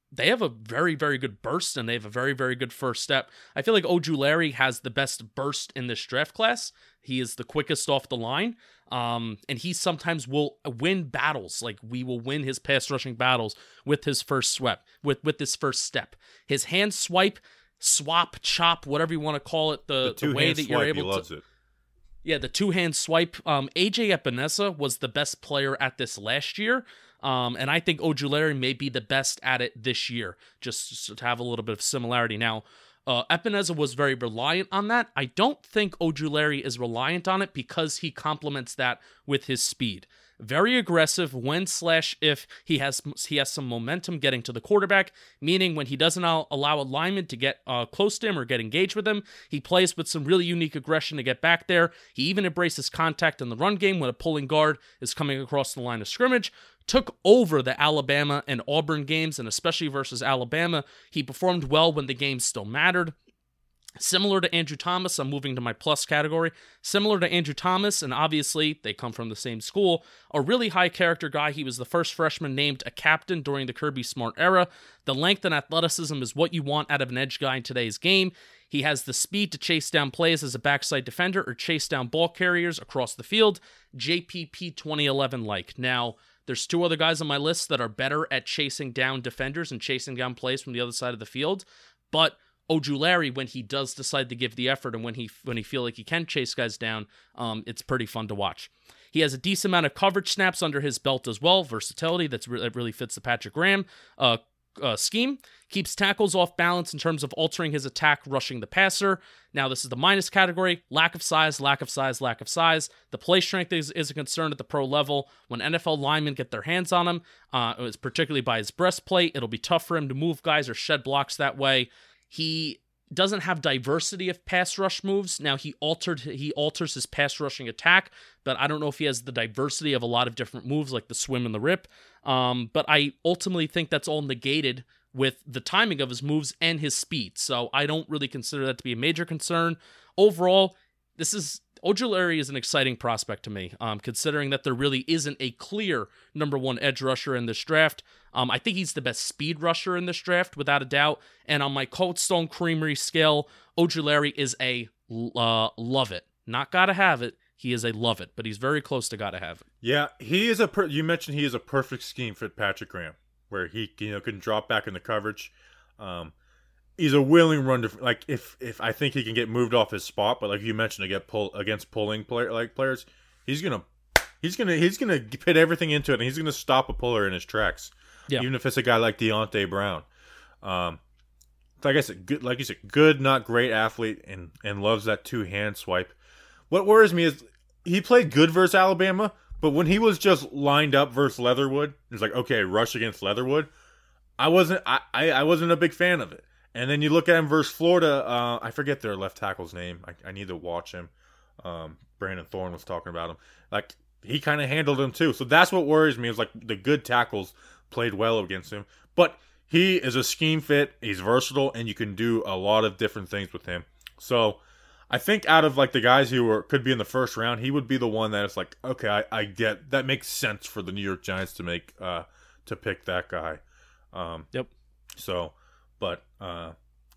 they have a very, very good burst, and they have a very, very good first step. I feel like Ojulari has the best burst in this draft class. He is the quickest off the line, um, and he sometimes will win battles. Like, we will win his pass rushing battles with his first sweep, with, with this first step. His hand swipe, swap, chop, whatever you want to call it, the, the, the way that you're swipe, able he loves to... it. Yeah, the two-hand swipe. Um, A J Epinesa was the best player at this last year, um, and I think Ojulari may be the best at it this year, just to have a little bit of similarity. Now, uh, Epinesa was very reliant on that. I don't think Ojulari is reliant on it because he complements that with his speed. Very aggressive when slash if he has he has some momentum getting to the quarterback, meaning when he doesn't al- allow a lineman to get uh, close to him or get engaged with him, he plays with some really unique aggression to get back there. He even embraces contact in the run game when a pulling guard is coming across the line of scrimmage. Took over the Alabama and Auburn games, and especially versus Alabama, he performed well when the game still mattered. Similar to Andrew Thomas, I'm moving to my plus category. Similar to Andrew Thomas, and obviously they come from the same school, a really high character guy. He was the first freshman named a captain during the Kirby Smart era. The length and athleticism is what you want out of an edge guy in today's game. He has the speed to chase down plays as a backside defender or chase down ball carriers across the field. J P P twenty eleven like. Now, there's two other guys on my list that are better at chasing down defenders and chasing down plays from the other side of the field, but Ojulari, when he does decide to give the effort and when he when he feel like he can chase guys down, um, it's pretty fun to watch. He has a decent amount of coverage snaps under his belt as well, versatility that's re- that really fits the Patrick Graham uh, uh, scheme. Keeps tackles off balance in terms of altering his attack, rushing the passer. Now, this is the minus category. Lack of size, lack of size, lack of size. The play strength is, is a concern at the pro level. When N F L linemen get their hands on him, uh, it's particularly by his breastplate, it'll be tough for him to move guys or shed blocks that way. He doesn't have diversity of pass rush moves. Now, he altered he alters his pass rushing attack, but I don't know if he has the diversity of a lot of different moves like the swim and the rip. Um, but I ultimately think that's all negated with the timing of his moves and his speed. So I don't really consider that to be a major concern. Overall, this is Ojulari is an exciting prospect to me, um, considering that there really isn't a clear number one edge rusher in this draft. Um, I think he's the best speed rusher in this draft, without a doubt. And on my Cold Stone Creamery scale, Ojulari is a uh, love it. Not gotta have it. He is a love it, but he's very close to gotta have it. Yeah, he is a. Per- you mentioned he is a perfect scheme fit Patrick Graham, where he you know can drop back in the coverage. Um, He's a willing run to like if if I think he can get moved off his spot, but like you mentioned, to get pull against pulling player like players, he's gonna he's gonna he's gonna put everything into it, and he's gonna stop a puller in his tracks. Yeah. Even if it's a guy like Deontay Brown. Um, like I said, good like you said, good not great athlete, and and loves that two hand swipe. What worries me is he played good versus Alabama, but when he was just lined up versus Leatherwood, it's like okay, rush against Leatherwood. I wasn't I, I, I wasn't a big fan of it. And then you look at him versus Florida. Uh, I forget their left tackle's name. I, I need to watch him. Um, Brandon Thorne was talking about him. Like he kind of handled him too. So that's what worries me. Is like the good tackles played well against him, but he is a scheme fit. He's versatile, and you can do a lot of different things with him. So I think out of like the guys who were could be in the first round, he would be the one that is like, okay, I, I get that makes sense for the New York Giants to make uh, to pick that guy. Um, yep. So. But uh,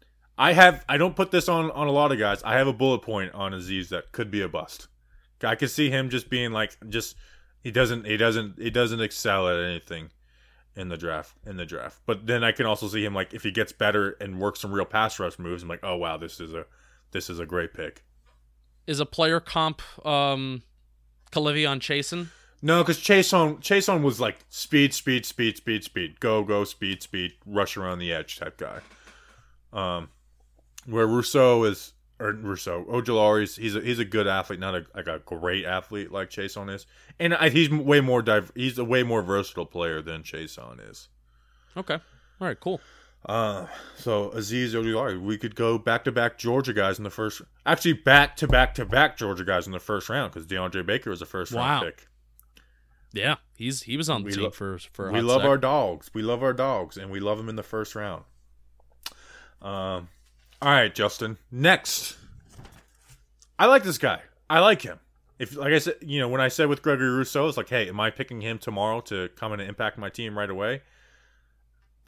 I have I don't put this on, on a lot of guys. I have a bullet point on Azeez that could be a bust. I could see him just being like just he doesn't he doesn't he doesn't excel at anything in the draft in the draft. But then I can also see him like if he gets better and works some real pass rush moves, I'm like, oh wow, this is a this is a great pick. Is a player comp um K'Lavon Chaisson? No, because Chaisson Chaisson was like speed, speed, speed, speed, speed, go, go, speed, speed, rush around the edge type guy. Um, where Rousseau is, or Rousseau, Ojulari's, he's a, he's a good athlete, not a like a great athlete like Chaisson is, and I, he's way more div- he's a way more versatile player than Chaisson is. Okay, all right, cool. Uh, so Azeez Ojulari, we could go back to back Georgia guys in the first, actually back to back to back Georgia guys in the first round because DeAndre Baker was a first round wow. pick. Yeah, he's he was on the we team lo- for for. A we hot love sec. our dogs. We love our dogs, and we love them in the first round. Um, all right, Justin. Next, I like this guy. I like him. If like I said, you know, when I said with Gregory Rousseau, it's like, hey, am I picking him tomorrow to come in and impact my team right away?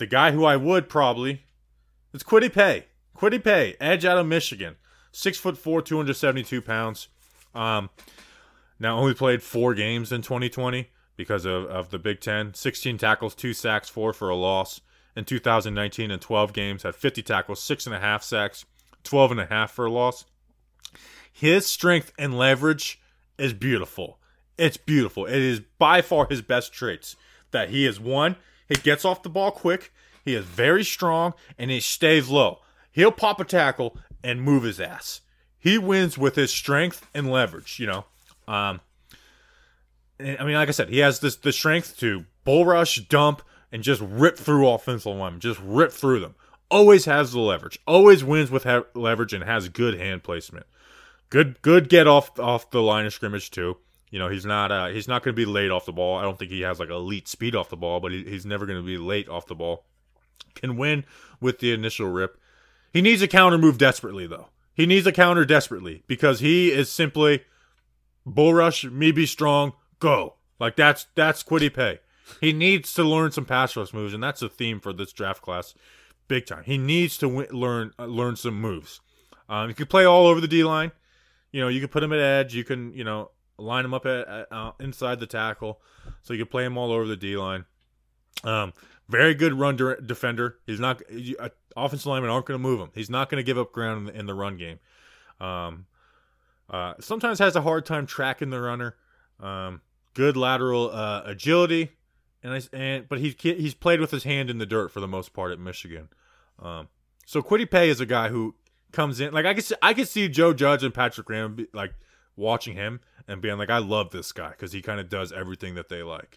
the guy who I would probably, it's Kwity Paye. Kwity Paye, edge out of Michigan. Six foot four, two hundred seventy-two pounds. Um, now only played four games in twenty twenty because of, of the Big Ten. sixteen tackles, two sacks, four for a loss. In two thousand nineteen, in twelve games, had fifty tackles, six and a half sacks, twelve and a half for a loss. His strength and leverage is beautiful. It's beautiful. It is by far his best traits. That he is one, he gets off the ball quick, he is very strong, and he stays low. He'll pop a tackle and move his ass. He wins with his strength and leverage, you know. Um, and, I mean, like I said, he has this the strength to bull rush, dump, and just rip through offensive linemen. Just rip through them. Always has the leverage. Always wins with ha- leverage and has good hand placement. Good good get off off the line of scrimmage, too. You know, he's not uh, he's not going to be late off the ball. I don't think he has, like, elite speed off the ball, but he, he's never going to be late off the ball. Can win with the initial rip. He needs a counter move desperately, though. He needs a counter desperately because he is simply bull rush, me be strong, go. Like, that's that's Kwity Paye. He needs to learn some pass rush moves, and that's a theme for this draft class big time. He needs to w- learn uh, learn some moves. Um, he can play all over the D-line. You know, you can put him at edge. You can, you know, line him up at, at uh, inside the tackle. So you can play him all over the D-line. Um, very good run de- defender. He's not uh, offensive linemen aren't going to move him. He's not going to give up ground in the, in the run game. Um, uh, sometimes has a hard time tracking the runner. Um, good lateral uh, agility, and I and but he's he's played with his hand in the dirt for the most part at Michigan. Um, so Kwity Paye is a guy who comes in like I could see, I could see Joe Judge and Patrick Graham be, like watching him and being like, I love this guy because he kind of does everything that they like.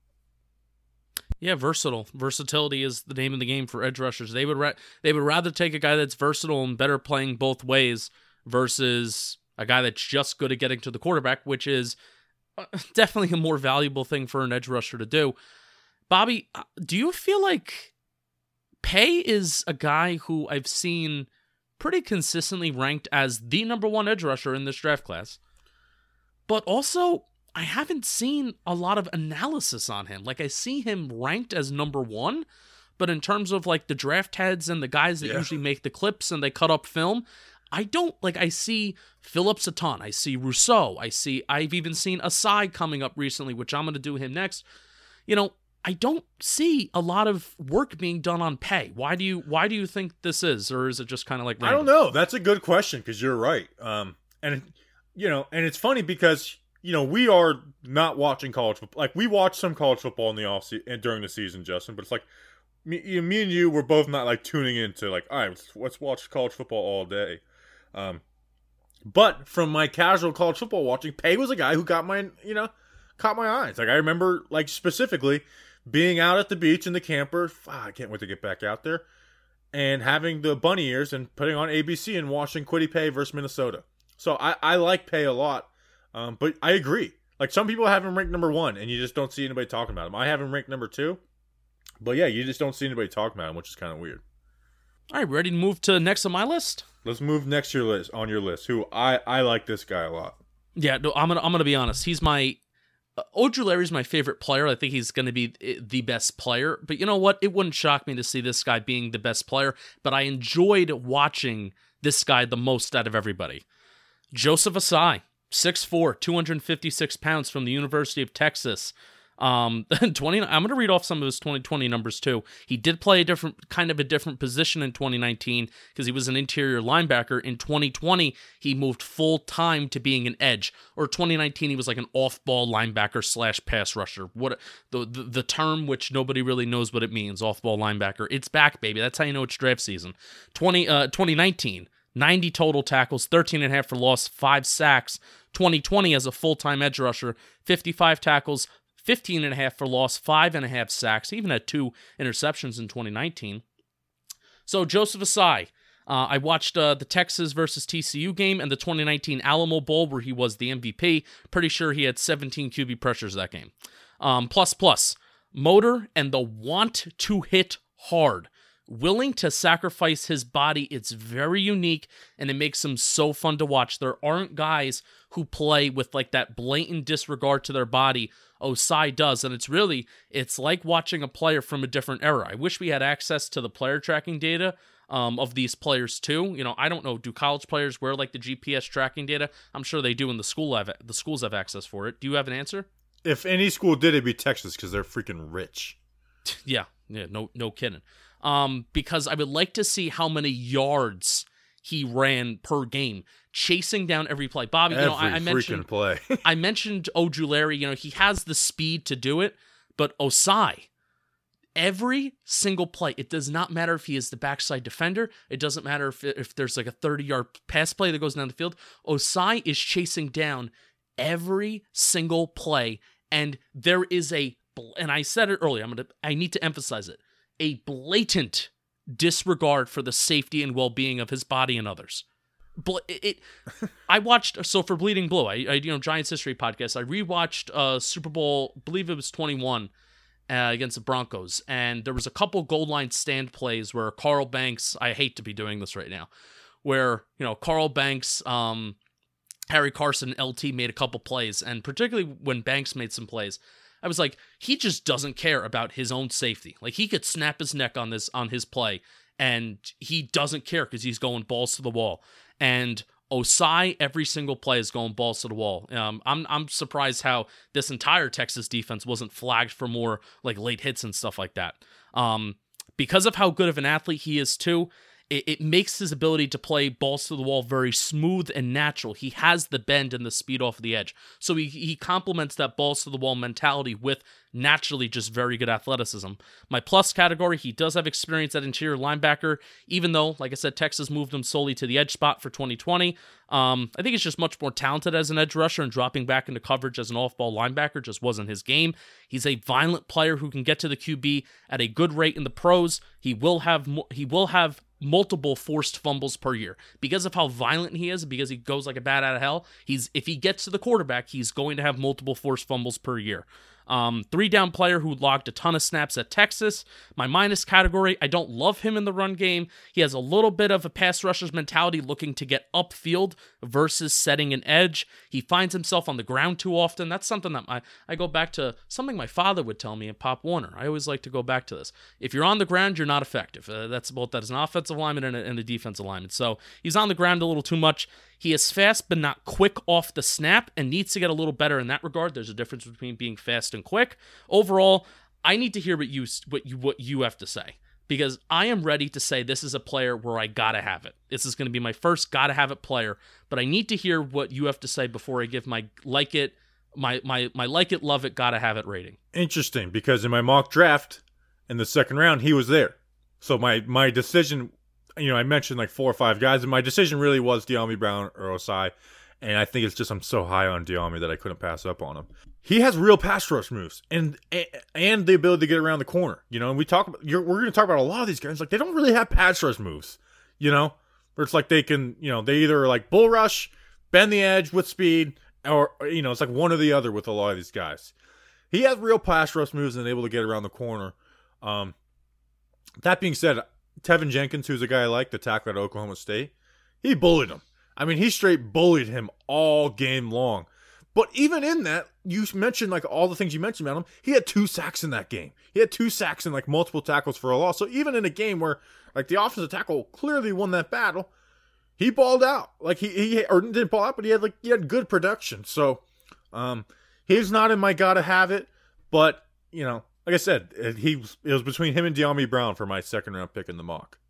Yeah, versatile. Versatility is the name of the game for edge rushers. They would ra- they would rather take a guy that's versatile and better playing both ways versus a guy that's just good at getting to the quarterback, which is definitely a more valuable thing for an edge rusher to do. Bobby, do you feel like Paye is a guy who I've seen pretty consistently ranked as the number one edge rusher in this draft class, but also I haven't seen a lot of analysis on him. Like, I see him ranked as number one, but in terms of, like, the draft heads and the guys that yeah. usually make the clips and they cut up film, I don't, like, I see Phillips a ton. I see Rousseau. I see, I've even seen Asai coming up recently, which I'm going to do him next. You know, I don't see a lot of work being done on Paye. Why do you, why do you think this is? Or is it just kind of like random? I don't know. That's a good question because you're right. Um, and, you know, and it's funny because, you know, we are not watching college football. Like, we watch some college football in the off se- and during the season, Justin. But it's like me, me and you, we're both not like tuning into like, all right, let's, let's watch college football all day. Um, but from my casual college football watching, Paye was a guy who got my, you know, caught my eyes. Like, I remember, like, specifically being out at the beach in the camper. Ah, I can't wait to get back out there and having the bunny ears and putting on A B C and watching Kwity Paye versus Minnesota. So I, I like Paye a lot. Um, but I agree. Like, some people have him ranked number one, and you just don't see anybody talking about him. I have him ranked number two. But, yeah, you just don't see anybody talking about him, which is kind of weird. All right, ready to move to next on my list? Let's move next to your list, on your list, who I, I like this guy a lot. Yeah, no, I'm gonna I'm gonna be honest. He's my uh, Ojulari's my favorite player. I think he's gonna be the best player. But you know what? It wouldn't shock me to see this guy being the best player. But I enjoyed watching this guy the most out of everybody. Joseph Asai. six foot four, two hundred fifty-six pounds from the University of Texas. Um, twenty. I'm going to read off some of his twenty twenty numbers too. He did play a different, kind of a different position in twenty nineteen because he was an interior linebacker. In twenty twenty, he moved full time to being an edge. Or twenty nineteen, he was like an off-ball linebacker slash pass rusher. What the, the the term which nobody really knows what it means, off-ball linebacker. It's back, baby. That's how you know it's draft season. twenty uh twenty nineteen. ninety total tackles, thirteen and a half for loss, five sacks. twenty twenty as a full-time edge rusher, fifty-five tackles, fifteen and a half for loss, five and a half sacks. He even had two interceptions in twenty nineteen. So Joseph Asai, uh, I watched uh, the Texas versus T C U game and the twenty nineteen Alamo Bowl where he was the M V P. Pretty sure he had seventeen Q B pressures that game. Um, plus, plus, motor and the want to hit hard. willing to sacrifice his body. It's very unique, and it makes him so fun to watch. There aren't guys who play with like that blatant disregard to their body. Osai does, and it's really, it's like watching a player from a different era. I wish we had access to the player tracking data um, of these players too. You know, I don't know, do college players wear like the G P S tracking data? I'm sure they do, and the school have the schools have access for it. Do you have an answer? If any school did, it'd be Texas because they're freaking rich. Yeah, yeah, no, no kidding. Um, because I would like to see how many yards he ran per game, chasing down every play. Bobby, every you know, I, I mentioned play. I mentioned Ojulari. You know, he has the speed to do it, but Osai, every single play, it does not matter if he is the backside defender. It doesn't matter if if there's like a thirty-yard pass play that goes down the field. Osai is chasing down every single play, and there is a, and I said it earlier, I'm gonna, I need to emphasize it, a blatant disregard for the safety and well-being of his body and others. But it, it I watched, so for Bleeding Blue, I, I you know Giants History podcast, I rewatched uh Super Bowl, I believe it was twenty-one uh, against the Broncos, and there was a couple goal line stand plays where Carl Banks, I hate to be doing this right now, where you know Carl Banks, um. Harry Carson, L T made a couple plays, and particularly when Banks made some plays, I was like, he just doesn't care about his own safety. Like, he could snap his neck on this on his play, and he doesn't care because he's going balls to the wall. And Osai, every single play is going balls to the wall. Um, I'm I'm surprised how this entire Texas defense wasn't flagged for more like late hits and stuff like that. Um, because of how good of an athlete he is too. It makes his ability to play balls to the wall very smooth and natural. He has the bend and the speed off the edge. So he, he complements that balls to the wall mentality with naturally just very good athleticism. My plus category, he does have experience at interior linebacker, even though, like I said, Texas moved him solely to the edge spot for twenty twenty. Um, I think he's just much more talented as an edge rusher, and dropping back into coverage as an off-ball linebacker just wasn't his game. He's a violent player who can get to the Q B at a good rate in the pros. He will have he will have multiple forced fumbles per year because of how violent he is, because he goes like a bat out of hell. He's if he gets to the quarterback, he's going to have multiple forced fumbles per year. Um, three down player who logged a ton of snaps at Texas. My minus category, I don't love him in the run game. He has a little bit of a pass rusher's mentality, looking to get upfield versus setting an edge. He finds himself on the ground too often. That's something that I, I go back to, something my father would tell me at Pop Warner. I always like to go back to this. If you're on the ground, you're not effective. Uh, that's both that as an offensive lineman and a, and a defensive lineman. So he's on the ground a little too much. He is fast but not quick off the snap and needs to get a little better in that regard. There's a difference between being fast and quick. Overall, I need to hear what you what you what you have to say, because I am ready to say this is a player where I gotta have it. This is going to be my first gotta have it player, but I need to hear what you have to say before I give my like it my my my like it, love it, gotta have it rating. Interesting, because in my mock draft in the second round, he was there. So my my decision, you know, I mentioned like four or five guys, and my decision really was Dyami Brown or Osai. And I think it's just I'm so high on Dyami that I couldn't pass up on him. He has real pass rush moves and and the ability to get around the corner. You know, and we talk about you're, we're going to talk about a lot of these guys. Like, they don't really have pass rush moves. You know, where it's like they can, you know, they either like bull rush, bend the edge with speed, or, you know, it's like one or the other with a lot of these guys. He has real pass rush moves and able to get around the corner. Um, that being said, Tevin Jenkins, who's a guy I like, the tackle at Oklahoma State, he bullied him. I mean, he straight bullied him all game long. But even in that, you mentioned like all the things you mentioned about him, he had two sacks in that game. He had two sacks and like multiple tackles for a loss. So even in a game where like the offensive tackle clearly won that battle, he balled out. Like he, he or didn't ball out, but he had like he had good production. So um, he's not in my gotta have it. But you know, like I said, he it was between him and Dyami Brown for my second round pick in the mock.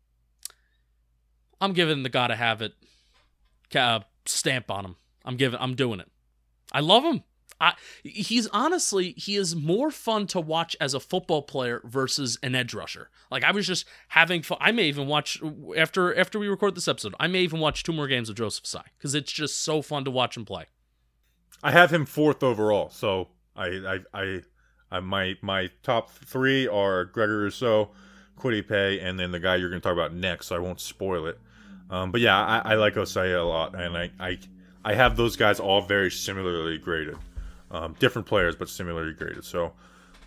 I'm giving the gotta have it uh, stamp on him. I'm giving. I'm doing it. I love him. I, he's honestly, he is more fun to watch as a football player versus an edge rusher. Like, I was just having fun. I may even watch, after after we record this episode, I may even watch two more games of Joseph Ossai, because it's just so fun to watch him play. I have him fourth overall, so I, I, I, I my my top three are Gregory Rousseau, Kwity Paye, and then the guy you're going to talk about next, so I won't spoil it. Um, but yeah, I, I like Ossai a lot, and I, I I have those guys all very similarly graded. Um, different players, but similarly graded. So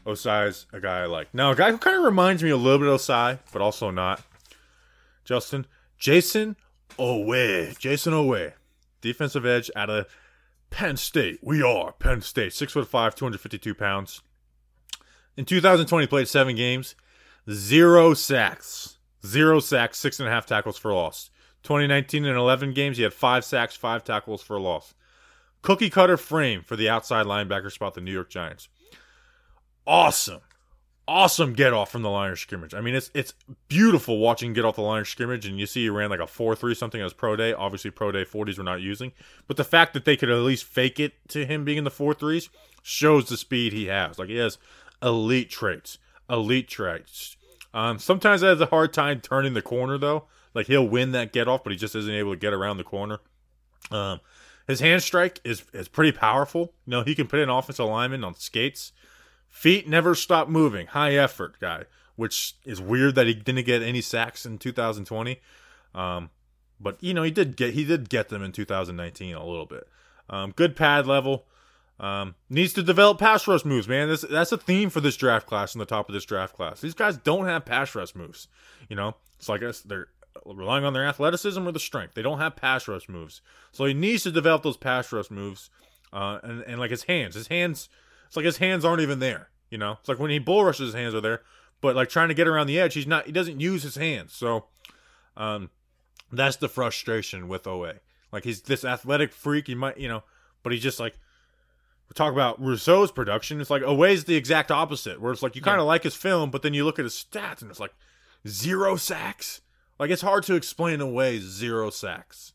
Osai's a guy I like. Now, a guy who kind of reminds me a little bit of Osai, but also not. Justin, Jason Owe. Jason Owe. Defensive edge out of Penn State. We are Penn State. Six foot five, two hundred fifty-two pounds. In two thousand twenty, he played seven games. Zero sacks. Zero sacks, six and a half tackles for loss. twenty nineteen and eleven games, he had five sacks, five tackles for loss. Cookie cutter frame for the outside linebacker spot, the New York Giants. Awesome. Awesome get off from the line of scrimmage. I mean, it's it's beautiful watching him get off the line of scrimmage, and you see he ran like a four three something as pro day. Obviously, pro day forties we're not using. But the fact that they could at least fake it to him being in the four threes shows the speed he has. Like, he has elite traits. Elite traits. Um, sometimes he has a hard time turning the corner, though. Like, he'll win that get off, but he just isn't able to get around the corner. Um, his hand strike is, is pretty powerful. You know, he can put an offensive lineman on skates. Feet never stop moving. High effort guy, which is weird that he didn't get any sacks in two thousand twenty. Um, but you know, he did get he did get them in two thousand nineteen a little bit. Um, good pad level. Um, needs to develop pass rush moves, man. This, that's a theme for this draft class and the top of this draft class. These guys don't have pass rush moves. You know, it's like us, they're relying on their athleticism or the strength. They don't have pass rush moves. So he needs to develop those pass rush moves. Uh, and, and like his hands. His hands, it's like his hands aren't even there. You know, it's like when he bull rushes, his hands are there, but like trying to get around the edge, he's not. He doesn't use his hands. So, um, that's the frustration with O A. Like, he's this athletic freak. He might, you know, but he's just like, we talk about Rousseau's production. It's like O A's the exact opposite, where it's like you kind of yeah. like his film, but then you look at his stats and it's like zero sacks. Like, it's hard to explain away zero sacks.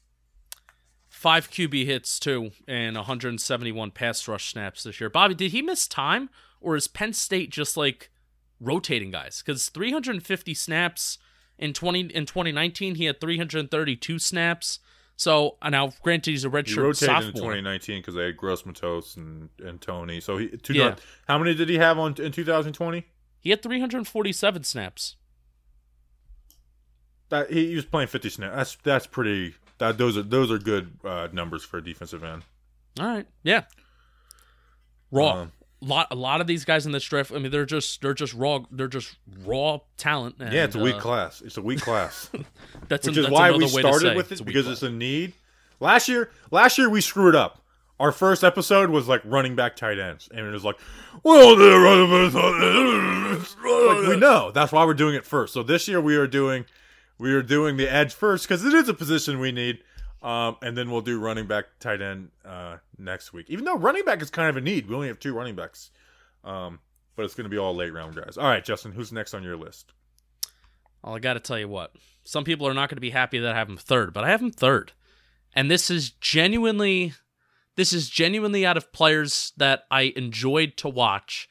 Five Q B hits too, and one hundred seventy-one pass rush snaps this year. Bobby, did he miss time? Or is Penn State just like rotating guys? Because three hundred fifty snaps in twenty in twenty nineteen, he had three hundred thirty-two snaps. So uh, now, granted, he's a redshirt sophomore. He rotated in twenty nineteen because they had Gross Matos and, and Tony. So he two, yeah. How many did he have on in two thousand twenty? He had three hundred forty-seven snaps. That he, he was playing fifty snaps. That's that's pretty. That those are those are good uh, numbers for a defensive end. All right, yeah. Raw. Um, lot a lot of these guys in this draft, I mean, they're just they're just raw they're just raw talent. And, yeah, it's a weak uh, class. It's a weak class. that's Which a, is that's why we way started with it, it's because class. It's a need. Last year, last year we screwed up. Our first episode was like running back tight ends, and it was like, well, they're running back. Like, we know that's why we're doing it first. So this year we are doing we are doing the edge first because it is a position we need. Um, and then we'll do running back, tight end uh, next week. Even though running back is kind of a need. We only have two running backs. Um, but it's going to be all late round guys. All right, Justin, who's next on your list? Well, I got to tell you what. Some people are not going to be happy that I have him third, but I have him third. And this is genuinely, this is genuinely out of players that I enjoyed to watch.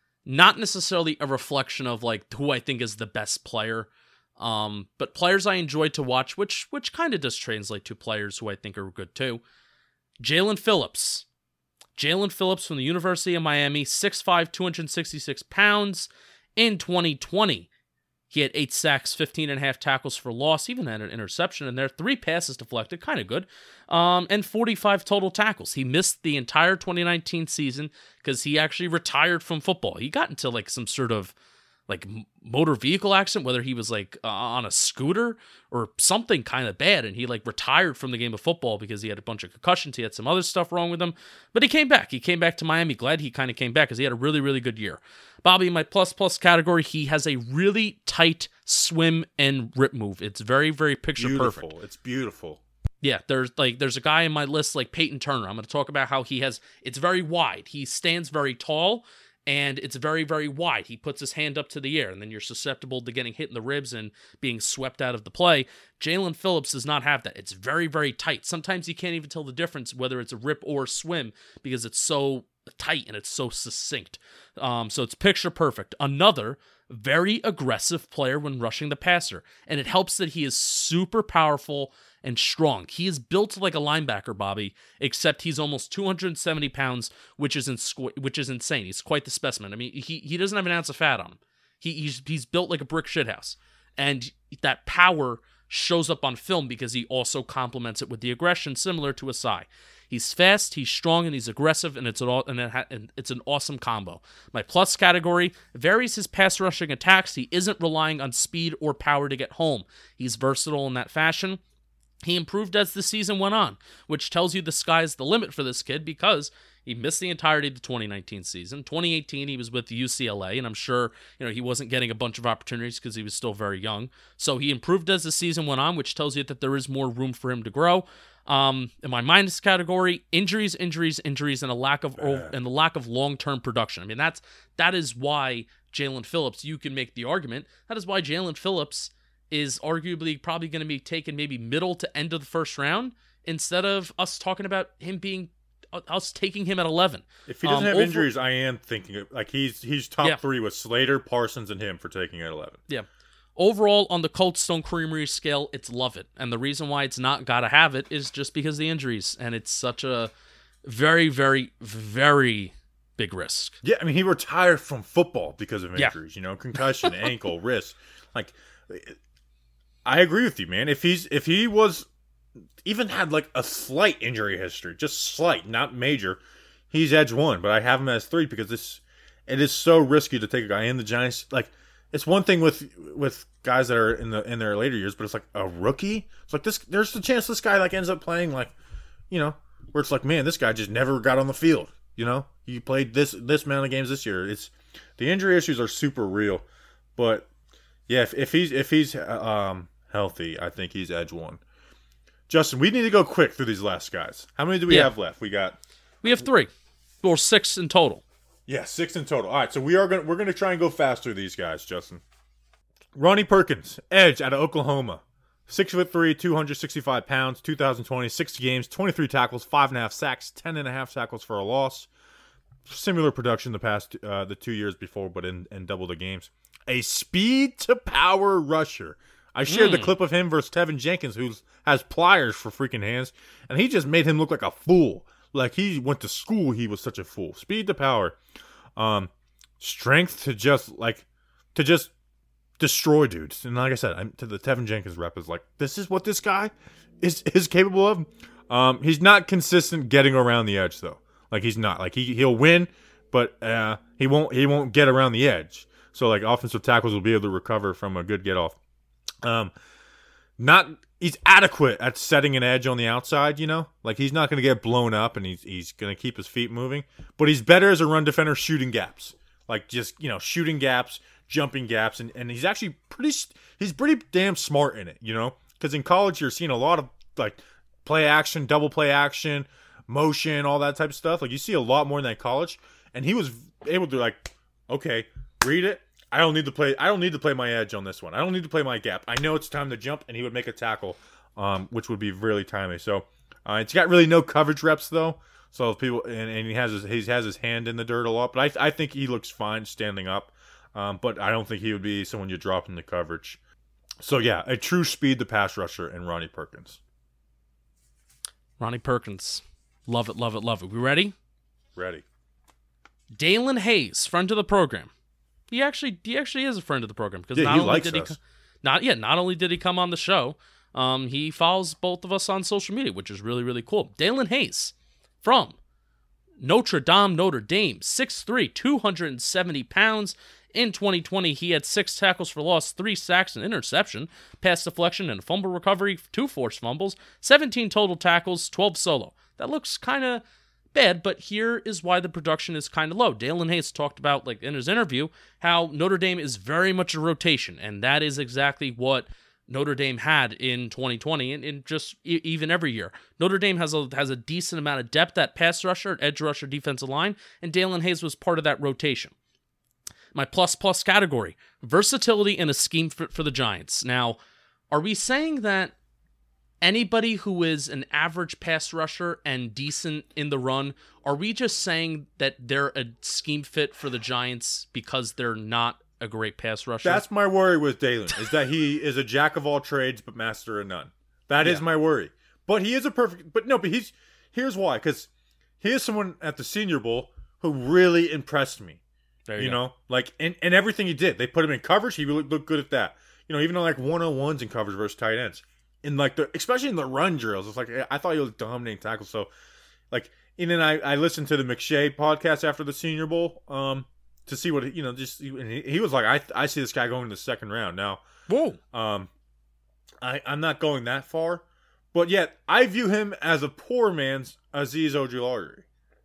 Not necessarily a reflection of like who I think is the best player. Um, but players I enjoyed to watch, which which kind of does translate to players who I think are good too. Jalen Phillips. Jalen Phillips from the University of Miami, six five, two hundred sixty-six pounds. In twenty twenty, he had eight sacks, fifteen and a half tackles for loss, even had an interception in there, three passes deflected, kind of good, um, and forty-five total tackles. He missed the entire twenty nineteen season because he actually retired from football. He got into like some sort of like motor vehicle accident, whether he was like uh, on a scooter or something kind of bad, and he like retired from the game of football because he had a bunch of concussions. He had some other stuff wrong with him, but he came back. He came back to Miami. Glad he kind of came back because he had a really, really good year. Bobby, in my plus plus category, he has a really tight swim and rip move. It's very, very picture Beautiful. perfect. It's beautiful. Yeah, there's like there's a guy in my list like Peyton Turner. I'm going to talk about how he has. It's very wide. He stands very tall. And it's very, very wide. He puts his hand up to the air, and then you're susceptible to getting hit in the ribs and being swept out of the play. Jalen Phillips does not have that. It's very, very tight. Sometimes you can't even tell the difference whether it's a rip or swim because it's so tight and it's so succinct. Um, so it's picture perfect. Another very aggressive player when rushing the passer. And it helps that he is super powerful and strong. He is built like a linebacker, Bobby, except he's almost two hundred seventy pounds, which is in, which is insane. He's quite the specimen. I mean, he he doesn't have an ounce of fat on him. He he's he's built like a brick shithouse, and that power shows up on film because he also complements it with the aggression, similar to Asai. He's fast, he's strong, and he's aggressive, and it's an, and it ha- and it's an awesome combo. My plus category varies his pass rushing attacks. He isn't relying on speed or power to get home. He's versatile in that fashion. He improved as the season went on, which tells you the sky's the limit for this kid because he missed the entirety of the twenty nineteen season. twenty eighteen, he was with U C L A, and I'm sure you know he wasn't getting a bunch of opportunities because he was still very young. So he improved as the season went on, which tells you that there is more room for him to grow. Um, in my minus category, injuries, injuries, injuries, and a lack of Yeah. and the lack of long-term production. I mean, that's that is why Jalen Phillips. You can make the argument that is why Jalen Phillips is arguably probably going to be taken maybe middle to end of the first round instead of us talking about him being us taking him at eleven. If he doesn't Um, have over- injuries, I am thinking of, like he's he's top Yeah. three with Slater, Parsons, and him for taking at eleven. Yeah. Overall, on the Cold Stone Creamery scale, it's love it. And the reason why it's not gotta have it is just because of the injuries. And it's such a very, very, very big risk. Yeah, I mean he retired from football because of Yeah. injuries. You know, concussion, ankle, wrist. Like, I agree with you, man. If he's if he was even had like a slight injury history, just slight, not major, he's edge one. But I have him as three because this it is so risky to take a guy in the Giants. Like, it's one thing with with guys that are in the in their later years, but it's like a rookie. It's like this. There's the chance this guy like ends up playing like, you know, where it's like, man, this guy just never got on the field. You know, he played this this amount of games this year. It's the injury issues are super real, but yeah, if, if he's if he's um healthy, I think he's edge one. Justin, we need to go quick through these last guys. How many do we Yeah. have left? We got We have three, or six in total. yeah, six in total. All right, so we are gonna we're gonna try and go fast through these guys, Justin. Ronnie Perkins, edge out of Oklahoma, six foot three, two hundred sixty-five pounds, two thousand twenty, sixty games, twenty-three tackles, five and a half sacks, ten and a half tackles for a loss. Similar production the past uh, the two years before, but in, in double the games. A speed to power rusher. I shared the clip of him versus Tevin Jenkins, who has pliers for freaking hands, and he just made him look like a fool. Like he went to school, he was such a fool. Speed to power, um, strength to just like to just destroy dudes. And like I said, I'm, to the Tevin Jenkins rep is like, this is what this guy is is capable of. Um, he's not consistent getting around the edge though. Like he's not like he he'll win, but uh, he won't he won't get around the edge. So like offensive tackles will be able to recover from a good get off. Um, not he's adequate at setting an edge on the outside, you know, like he's not going to get blown up and he's he's going to keep his feet moving, but he's better as a run defender shooting gaps, like just you know shooting gaps, jumping gaps, and, and he's actually pretty he's pretty damn smart in it, you know, because in college you're seeing a lot of like play action, double play action, motion, all that type of stuff. Like you see a lot more in that college, and he was able to like, okay, read it. I don't need to play. I don't need to play my edge on this one. I don't need to play my gap. I know it's time to jump, and he would make a tackle, um, which would be really timely. So uh, it's got really no coverage reps though. So if people and, and he has his he has his hand in the dirt a lot, but I I think he looks fine standing up. Um, but I don't think he would be someone you drop in the coverage. So yeah, a true speed to pass rusher in Ronnie Perkins. Ronnie Perkins, love it, love it, love it. We ready? Ready. Dalen Hayes, friend of the program. He actually he actually is a friend of the program because Yeah, not he only likes did he us. co- not yeah not only did he come on the show, um, he follows both of us on social media, which is really really cool. Dalen Hayes from Notre Dame, Notre Dame, six three, two hundred seventy pounds. In twenty twenty, he had six tackles for loss, three sacks, an interception, pass deflection, and a fumble recovery, two forced fumbles, seventeen total tackles, twelve solo. That looks kind of bad, but here is why the production is kind of low. Dalen Hayes talked about, like in his interview, how Notre Dame is very much a rotation, and that is exactly what Notre Dame had in twenty twenty, and, and just e- even every year. Notre Dame has a has a decent amount of depth at pass rusher, at edge rusher, defensive line, and Dalen Hayes was part of that rotation. My plus plus category, versatility and a scheme for, for the Giants. Now, are we saying that anybody who is an average pass rusher and decent in the run, are we just saying that they're a scheme fit for the Giants because they're not a great pass rusher? That's my worry with Dalen, is that he is a jack of all trades but master of none. That is Yeah. my worry. But he is a perfect. But no, but he's here's why. Because he is someone at the Senior Bowl who really impressed me. There You you, go. know, like and, and everything he did, they put him in coverage. He really looked good at that. You know, even on like one on ones in coverage versus tight ends, in like the especially in the run drills, it's like I thought he was dominating tackles. So like, and then I, I listened to the McShay podcast after the Senior Bowl um, to see what, you know, just, and he, he was like, I I see this guy going to the second round. Now, Whoa. um, I, I'm not going that far, but yet I view him as a poor man's Azeez Ojulari.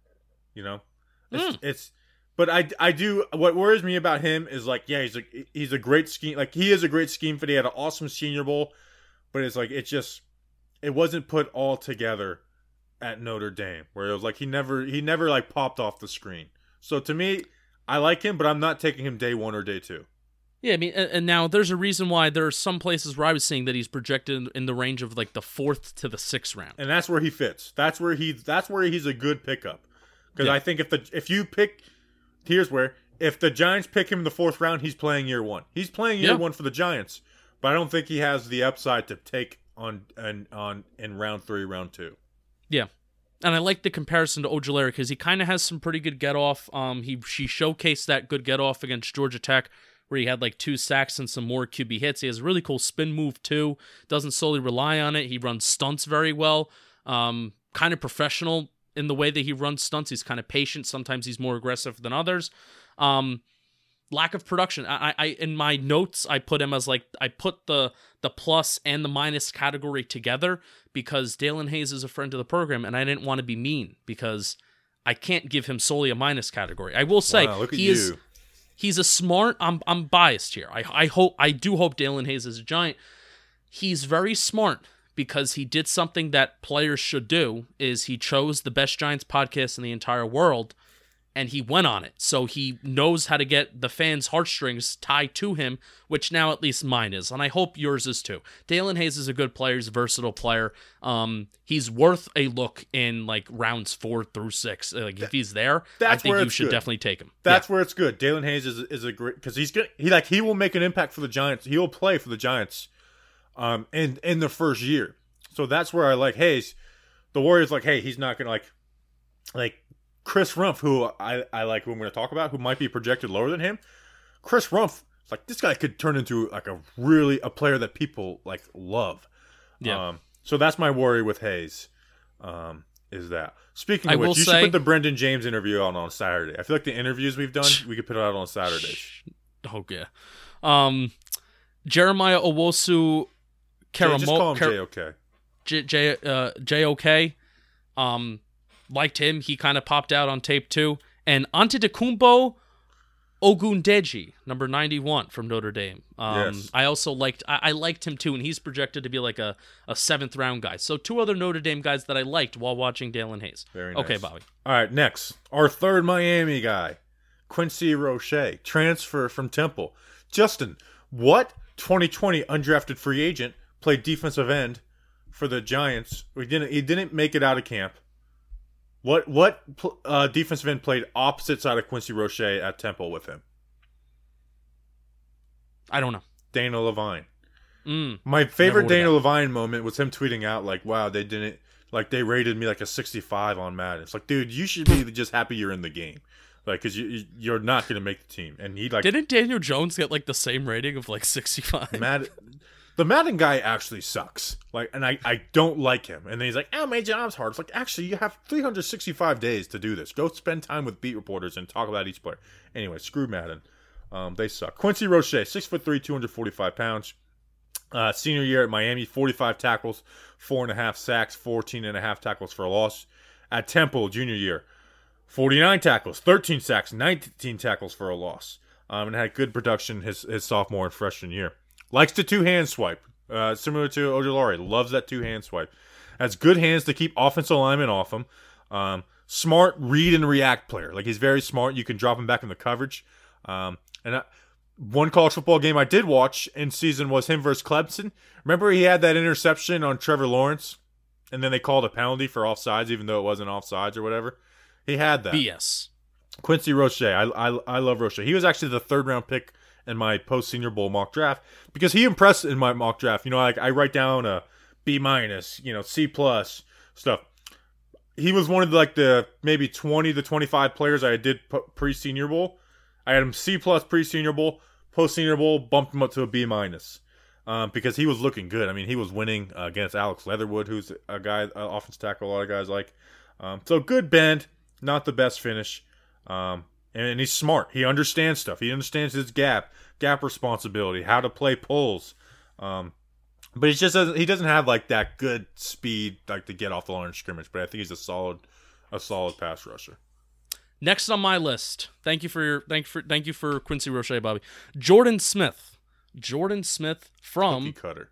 You know? It's, Mm. it's but I, I do, what worries me about him is like, yeah, he's a, he's a great scheme. Like, he is a great scheme fit. He had an awesome Senior Bowl, but it's like, it just, it wasn't put all together at Notre Dame, where it was like, he never, he never like popped off the screen. So to me, I like him, but I'm not taking him day one or day two. Yeah, I mean, and, and now there's a reason why there are some places where I was seeing that he's projected in, in the range of like the fourth to the sixth round. And that's where he fits. That's where he, that's where he's a good pickup. Because Yeah. I think if the, if you pick, here's where, if the Giants pick him in the fourth round, he's playing year one. He's playing year Yeah. one for the Giants, but I don't think he has the upside to take on on, on in round three, round two. Yeah. And I like the comparison to Ojulari because he kind of has some pretty good get off. Um, he she showcased that good get off against Georgia Tech, where he had like two sacks and some more Q B hits. He has a really cool spin move too. Doesn't solely rely on it. He runs stunts very well. Um, kind of professional in the way that he runs stunts. He's kind of patient. Sometimes he's more aggressive than others. Um, lack of production. I, I in my notes I put him as like I put the the plus and the minus category together because Dalen Hayes is a friend of the program, and I didn't want to be mean because I can't give him solely a minus category. I will say Wow, look at he you. is he's a smart. I'm I'm biased here. I I hope I do hope Dalen Hayes is a Giant. He's very smart because he did something that players should do. Is he chose the best Giants podcast in the entire world, and he went on it. So he knows how to get the fans' heartstrings tied to him, which now at least mine is, and I hope yours is too. Dalen Hayes is a good player. He's a versatile player. Um, he's worth a look in like rounds four through six. Like if he's there, I That's think where you it's should good. definitely take him. That's where it's good. Dalen Hayes is is a great because he's good. He like he will make an impact for the Giants. He will play for the Giants, um, in in the first year. So that's where I like Hayes. The Warriors like, hey, he's not gonna like, like Chris Rumph, who I I like, who I'm gonna talk about, who might be projected lower than him. Chris Rumph, it's like this guy could turn into like a really a player that people like love. Yeah. Um, so that's my worry with Hayes. Um, is that speaking of I which, will you say- should put the Brendan James interview on on Saturday. I feel like the interviews we've done, we could put it out on Saturday. Oh yeah. Um, Jeremiah Owosu Jay, just call Karamo him Kar- J O K. J J uh J O K. Um, liked him. He kind of popped out on tape too. And Antetokounmpo Ogundeji, number ninety-one from Notre Dame. Um, Yes. I also liked I, I liked him too, and he's projected to be like a, a seventh round guy. So two other Notre Dame guys that I liked while watching Dalen Hayes. Very nice. Okay, Bobby. All right, next, our third Miami guy, Quincy Roche, transfer from Temple. Justin, what twenty twenty undrafted free agent played defensive end for the Giants? We didn't. He didn't make it out of camp. What what uh, defensive end played opposite side of Quincy Roche at Temple with him? I don't know. Dana Levine. Mm. My favorite would've Dana Levine moment was him tweeting out like, "Wow, they didn't like they rated me like a sixty-five on Madden." It's like, dude, you should be just happy you're in the game, like, because you you're not going to make the team. And he like Didn't Daniel Jones get like the same rating of like sixty-five? Madden. The Madden guy actually sucks. Like, and I, I don't like him. And then he's like, "Oh, my job's hard." It's like, actually, you have three hundred sixty-five days to do this. Go spend time with beat reporters and talk about each player. Anyway, screw Madden. Um, they suck. Quincy Roche, six foot three, two hundred forty-five pounds. Uh, senior year at Miami, forty-five tackles, four and a half sacks, fourteen and a half tackles for a loss. At Temple, junior year, forty-nine tackles, thirteen sacks, nineteen tackles for a loss. Um, and had good production his his sophomore and freshman year. Likes to two-hand swipe, uh, similar to Ojulari. Loves that two-hand swipe. Has good hands to keep offensive linemen off him. Um, smart read and react player. Like, he's very smart. You can drop him back in the coverage. Um, and I, one college football game I did watch in season was him versus Clemson. Remember he had that interception on Trevor Lawrence? And then they called a penalty for offsides, even though it wasn't offsides or whatever. He had that. B S. Quincy Roche. I, I, I love Roche. He was actually the third-round pick in my post-Senior Bowl mock draft because he impressed in my mock draft. You know, like I write down a B minus, you know, C plus stuff. He was one of the, like the maybe twenty to twenty-five players I did pre-Senior Bowl. I had him C plus pre-Senior Bowl, post-Senior Bowl, bumped him up to a B minus um, because he was looking good. I mean, he was winning uh, against Alex Leatherwood, who's a guy, uh, offensive tackle, a lot of guys like. Um, so good bend, not the best finish. Um, and he's smart. He understands stuff. He understands his gap, gap responsibility, how to play pulls. Um, but he just doesn't. He doesn't have like that good speed like to get off the line of scrimmage. But I think he's a solid, a solid pass rusher. Next on my list, thank you for your thank for thank you for Quincy Roche, Bobby. Jordan Smith, Jordan Smith from Cookie cutter.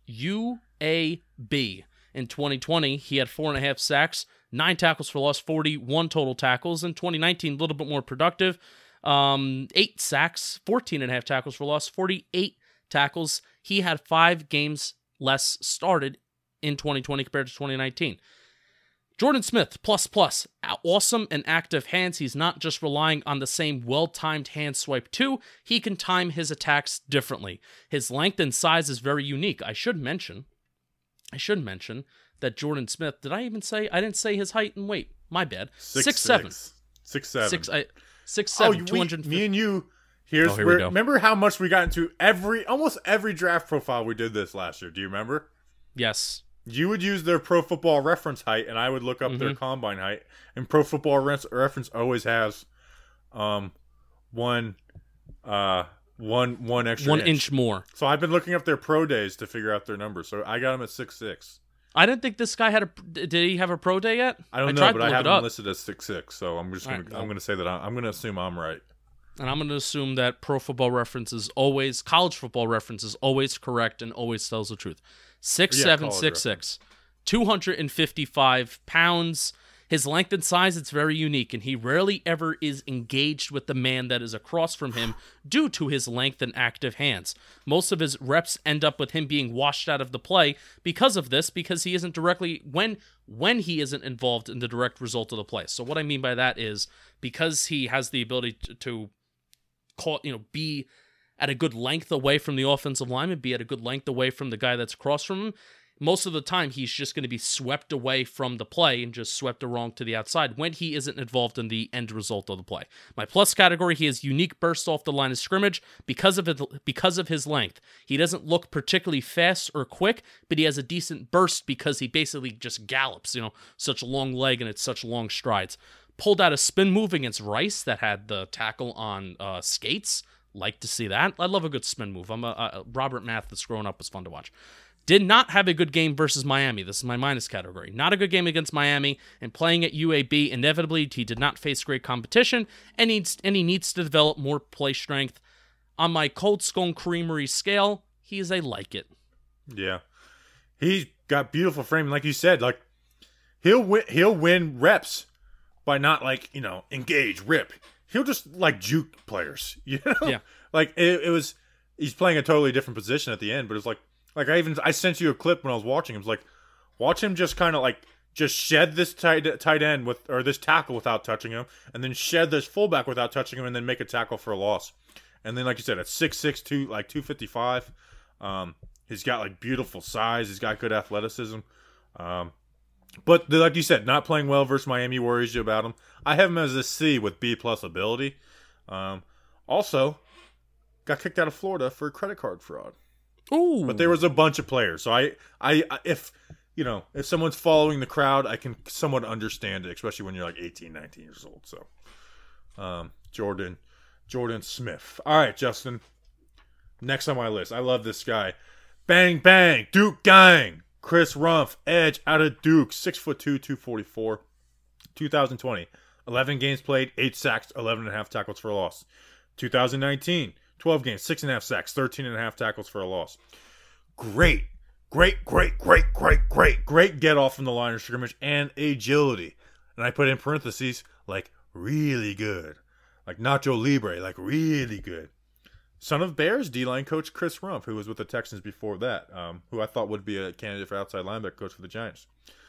U A B. In twenty twenty, he had four and a half sacks, nine tackles for loss, forty-one total tackles. In twenty nineteen, a little bit more productive, um, eight sacks, fourteen and a half tackles for loss, forty-eight tackles. He had five games less started in twenty twenty compared to twenty nineteen. Jordan Smith, plus plus, awesome and active hands. He's not just relying on the same well-timed hand swipe too. He can time his attacks differently. His length and size is very unique. I should mention, I should mention that Jordan Smith, did I even say, I didn't say his height and weight. My bad. Six, six, seven. Six, seven. Six, I, six, seven, oh, two hundred fifty. We, me and you, here's Oh, here where, we go. remember how much we got into every, almost every draft profile we did this last year. Do you remember? Yes. You would use their Pro Football Reference height, and I would look up Mm-hmm. their combine height. And Pro Football Re- Reference always has, um, one, uh, one, one extra One inch. inch more. So I've been looking up their pro days to figure out their numbers. So I got them at six six. I didn't think this guy had a, did he have a pro day yet? I don't know, tried but to I look have it him up. listed as six six. So I'm just All gonna, right, I'm well. gonna say that I, I'm gonna assume I'm right. And I'm going to assume that Pro Football Reference is always, College Football Reference is always correct and always tells the truth. Six Yeah, seven, college six six, two hundred fifty-five pounds. His length and size, it's very unique, and he rarely ever is engaged with the man that is across from him due to his length and active hands. Most of his reps end up with him being washed out of the play because of this, because he isn't directly, when when he isn't involved in the direct result of the play. So what I mean by that is, because he has the ability to, to call, you know, be at a good length away from the offensive lineman, be at a good length away from the guy that's across from him, most of the time he's just going to be swept away from the play and just swept along to the outside when he isn't involved in the end result of the play. My plus category, he has unique bursts off the line of scrimmage because of it, because of his length. He doesn't look particularly fast or quick, but he has a decent burst because he basically just gallops, you know, such a long leg and it's such long strides. Pulled out a spin move against Rice that had the tackle on uh, skates. Like to see that. I love a good spin move. I'm a, a Robert Mathis growing up was fun to watch. Did not have a good game versus Miami. This is my minus category. Not a good game against Miami, and playing at U A B, inevitably he did not face great competition, and, needs, and he needs to develop more play strength. On my Cold Scone Creamery scale, he is a like it. Yeah, he's got beautiful framing, like you said. Like he'll win, he'll win reps by not like you know engage, rip. He'll just like juke players. You know, Yeah. Like it, it was. He's playing a totally different position at the end, but it's like. Like I even I sent you a clip when I was watching. It was like, watch him just kind of like just shed this tight tight end with or this tackle without touching him, and then shed this fullback without touching him, and then make a tackle for a loss. And then like you said, at six six two like two fifty five, um, he's got like beautiful size. He's got good athleticism. Um, but like you said, not playing well versus Miami worries you about him. I have him as a C with B plus ability. Um, also, got kicked out of Florida for credit card fraud. Ooh. But there was a bunch of players, so I, I, if you know, if someone's following the crowd, I can somewhat understand it, especially when you're like eighteen, nineteen years old. So, um, Jordan, Jordan Smith. All right, Justin. Next on my list, I love this guy. Bang bang, Duke gang. Chris Rumph, edge out of Duke, six foot two, two forty four. twenty twenty, eleven games played, eight sacks, eleven and a half tackles for a loss. twenty nineteen. twelve games, six and a half sacks, thirteen and a half tackles for a loss. Great, great, great, great, great, great, great get off from the line of scrimmage and agility. And I put in parentheses, like, really good. Like Nacho Libre, like, really good. Son of Bears D-line coach Chris Rumph, who was with the Texans before that, um, who I thought would be a candidate for outside linebacker coach for the Giants.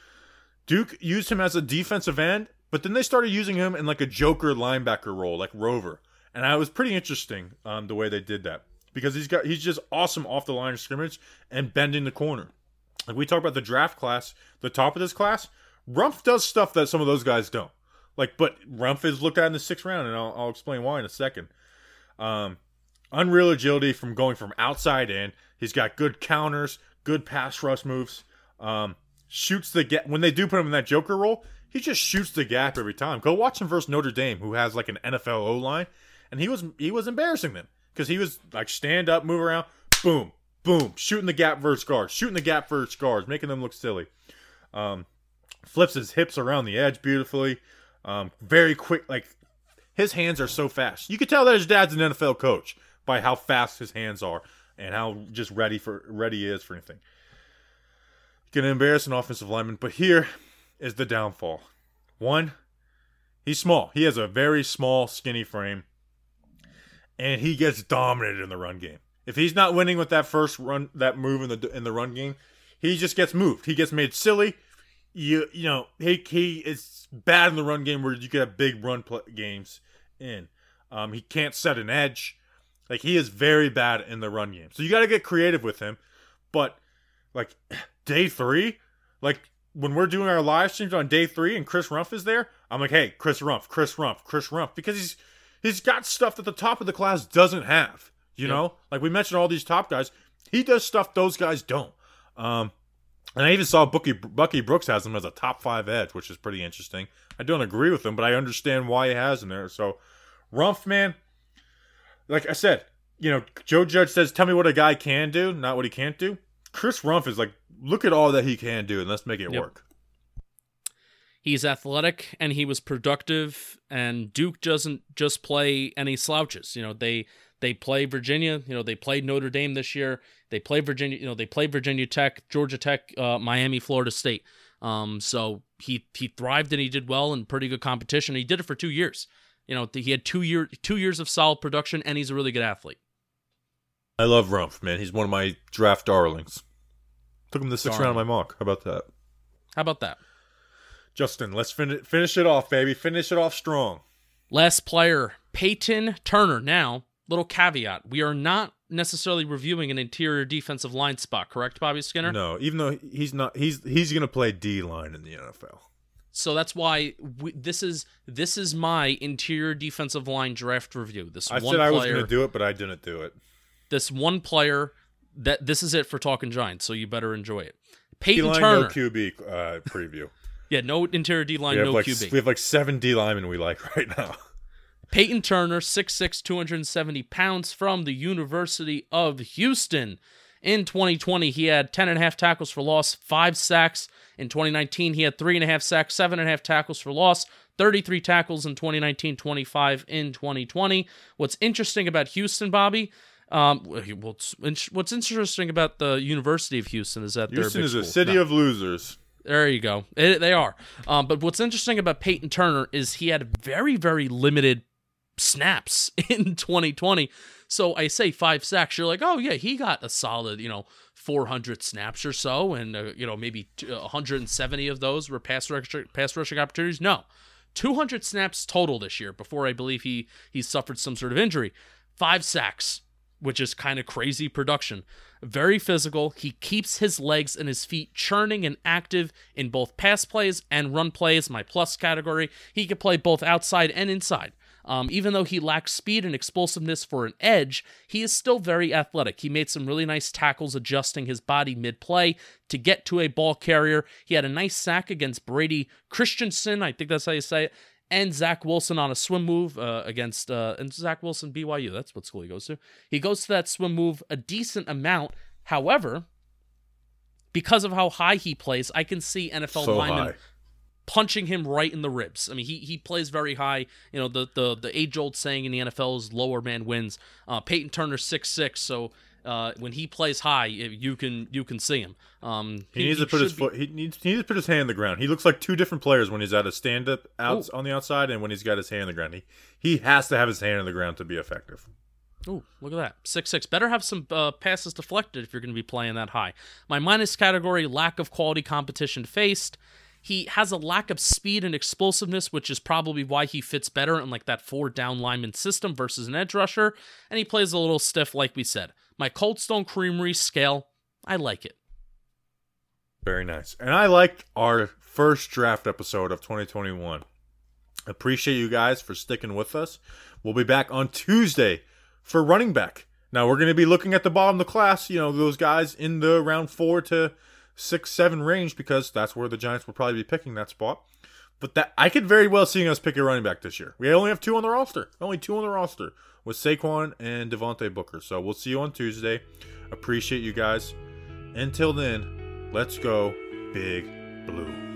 Duke used him as a defensive end, but then they started using him in, like, a joker linebacker role, like Rover. And it was pretty interesting um, the way they did that because he's got he's just awesome off the line of scrimmage and bending the corner. Like we talk about the draft class, the top of this class, Rumph does stuff that some of those guys don't. Like, but Rumph is looked at in the sixth round, and I'll, I'll explain why in a second. Um, unreal agility from going from outside in. He's got good counters, good pass rush moves. Um, shoots the get when they do put him in that joker role. he just shoots the gap every time. Go watch him versus Notre Dame, who has like an N F L O-line, and he was he was embarrassing them because he was like stand up, move around, boom, boom, shooting the gap versus guards, shooting the gap versus guards, making them look silly. Um, flips his hips around the edge beautifully. Um, very quick, like his hands are so fast. You could tell that his dad's an N F L coach by how fast his hands are and how just ready for ready he is for anything. Gonna embarrass an offensive lineman, but here is the downfall. One, he's small. He has a very small, skinny frame, and he gets dominated in the run game. If he's not winning with that first run, that move in the in the run game, he just gets moved. He gets made silly. You you know he he is bad in the run game where you could have big run play games in. Um, he can't set an edge. Like he is very bad in the run game. So you got to get creative with him. But like day three, like when we're doing our live streams on day three and Chris Rumph is there, I'm like, hey, Chris Rumph, Chris Rumph, Chris Rumph, because he's he's got stuff that the top of the class doesn't have. You yep. know, like we mentioned all these top guys, he does stuff those guys don't. Um, and I even saw Bucky, Bucky Brooks has him as a top five edge, which is pretty interesting. I don't agree with him, but I understand why he has him there. So, Rumph, man, like I said, you know, Joe Judge says, tell me what a guy can do, not what he can't do. Chris Rumph is like, look at all that he can do, and let's make it yep. work. He's athletic, and he was productive, and Duke doesn't just play any slouches. You know, they they play Virginia. You know, they played Notre Dame this year. They play Virginia. You know, they play Virginia Tech, Georgia Tech, uh, Miami, Florida State. Um, so he he thrived and he did well in pretty good competition. He did it for two years. You know, he had two year two years of solid production, and he's a really good athlete. I love Rumph, man. He's one of my draft darlings. Took him the sixth Darling. round of my mock. How about that? How about that? Justin, let's fin- finish it off, baby. Finish it off strong. Last player, Peyton Turner. Now, little caveat. We are not necessarily reviewing an interior defensive line spot, correct, Bobby Skinner? No, even though he's not, he's he's going to play D-line in the N F L. So that's why we, this is this is my interior defensive line draft review. This I one said I player, was going to do it, but I didn't do it. This one player, that this is it for Talking Giants, so you better enjoy it. Peyton D-line, Turner. no Q B uh, preview. Yeah, no interior D-line, we no like, Q B. We have like seven D linemen we like right now. Peyton Turner, six six, two hundred seventy pounds, from the University of Houston. In twenty twenty, he had ten and a half tackles for loss, five sacks. In twenty nineteen, he had three and a half sacks, seven and a half tackles for loss, thirty-three tackles in twenty nineteen, twenty-five in twenty twenty. What's interesting about Houston, Bobby, um, what's, what's interesting about the University of Houston is that Houston they're a is a school. city no. of losers. There you go. It, they are. Um, but what's interesting about Peyton Turner is he had very, very limited snaps in twenty twenty. So I say five sacks. You're like, oh, yeah, he got a solid, you know, four hundred snaps or so. And, uh, you know, maybe one hundred seventy of those were pass, rush, pass rushing opportunities. No. two hundred snaps total this year before I believe he, he suffered some sort of injury. Five sacks, which is kind of crazy production. Very physical. He keeps his legs and his feet churning and active in both pass plays and run plays, my plus category. He can play both outside and inside. Um, even though he lacks speed and explosiveness for an edge, he is still very athletic. He made some really nice tackles adjusting his body mid-play to get to a ball carrier. He had a nice sack against Brady Christensen, I think that's how you say it, and Zach Wilson on a swim move uh, against uh, and Zach Wilson, B Y U. That's what school he goes to. He goes to that swim move a decent amount. However, because of how high he plays, I can see N F L so linemen high. punching him right in the ribs. I mean, he he plays very high. You know, the the, the age-old saying in the N F L is lower man wins. Uh, Peyton Turner's six six, so uh, when he plays high, you can you can see him. Um, he, he needs he to put his be... foot. He needs, he needs to put his hand in the ground. He looks like two different players when he's at a stand-up out Ooh. on the outside, and when he's got his hand in the ground. He he has to have his hand in the ground to be effective. Ooh, look at that. six six. Better have some uh, passes deflected if you're going to be playing that high. My minus category, lack of quality competition faced. He has a lack of speed and explosiveness, which is probably why he fits better in like that four down lineman system versus an edge rusher. And he plays a little stiff, like we said. My Cold Stone Creamery scale, I like it. Very nice. And I liked our first draft episode of twenty twenty-one. Appreciate you guys for sticking with us. We'll be back on Tuesday for running back. Now, we're going to be looking at the bottom of the class, you know, those guys in the round four to six, seven range, because that's where the Giants will probably be picking that spot. But that I could very well see us pick a running back this year. We only have two on the roster. Only two on the roster with Saquon and Devontae Booker. So we'll see you on Tuesday. Appreciate you guys. Until then, let's go Big Blue.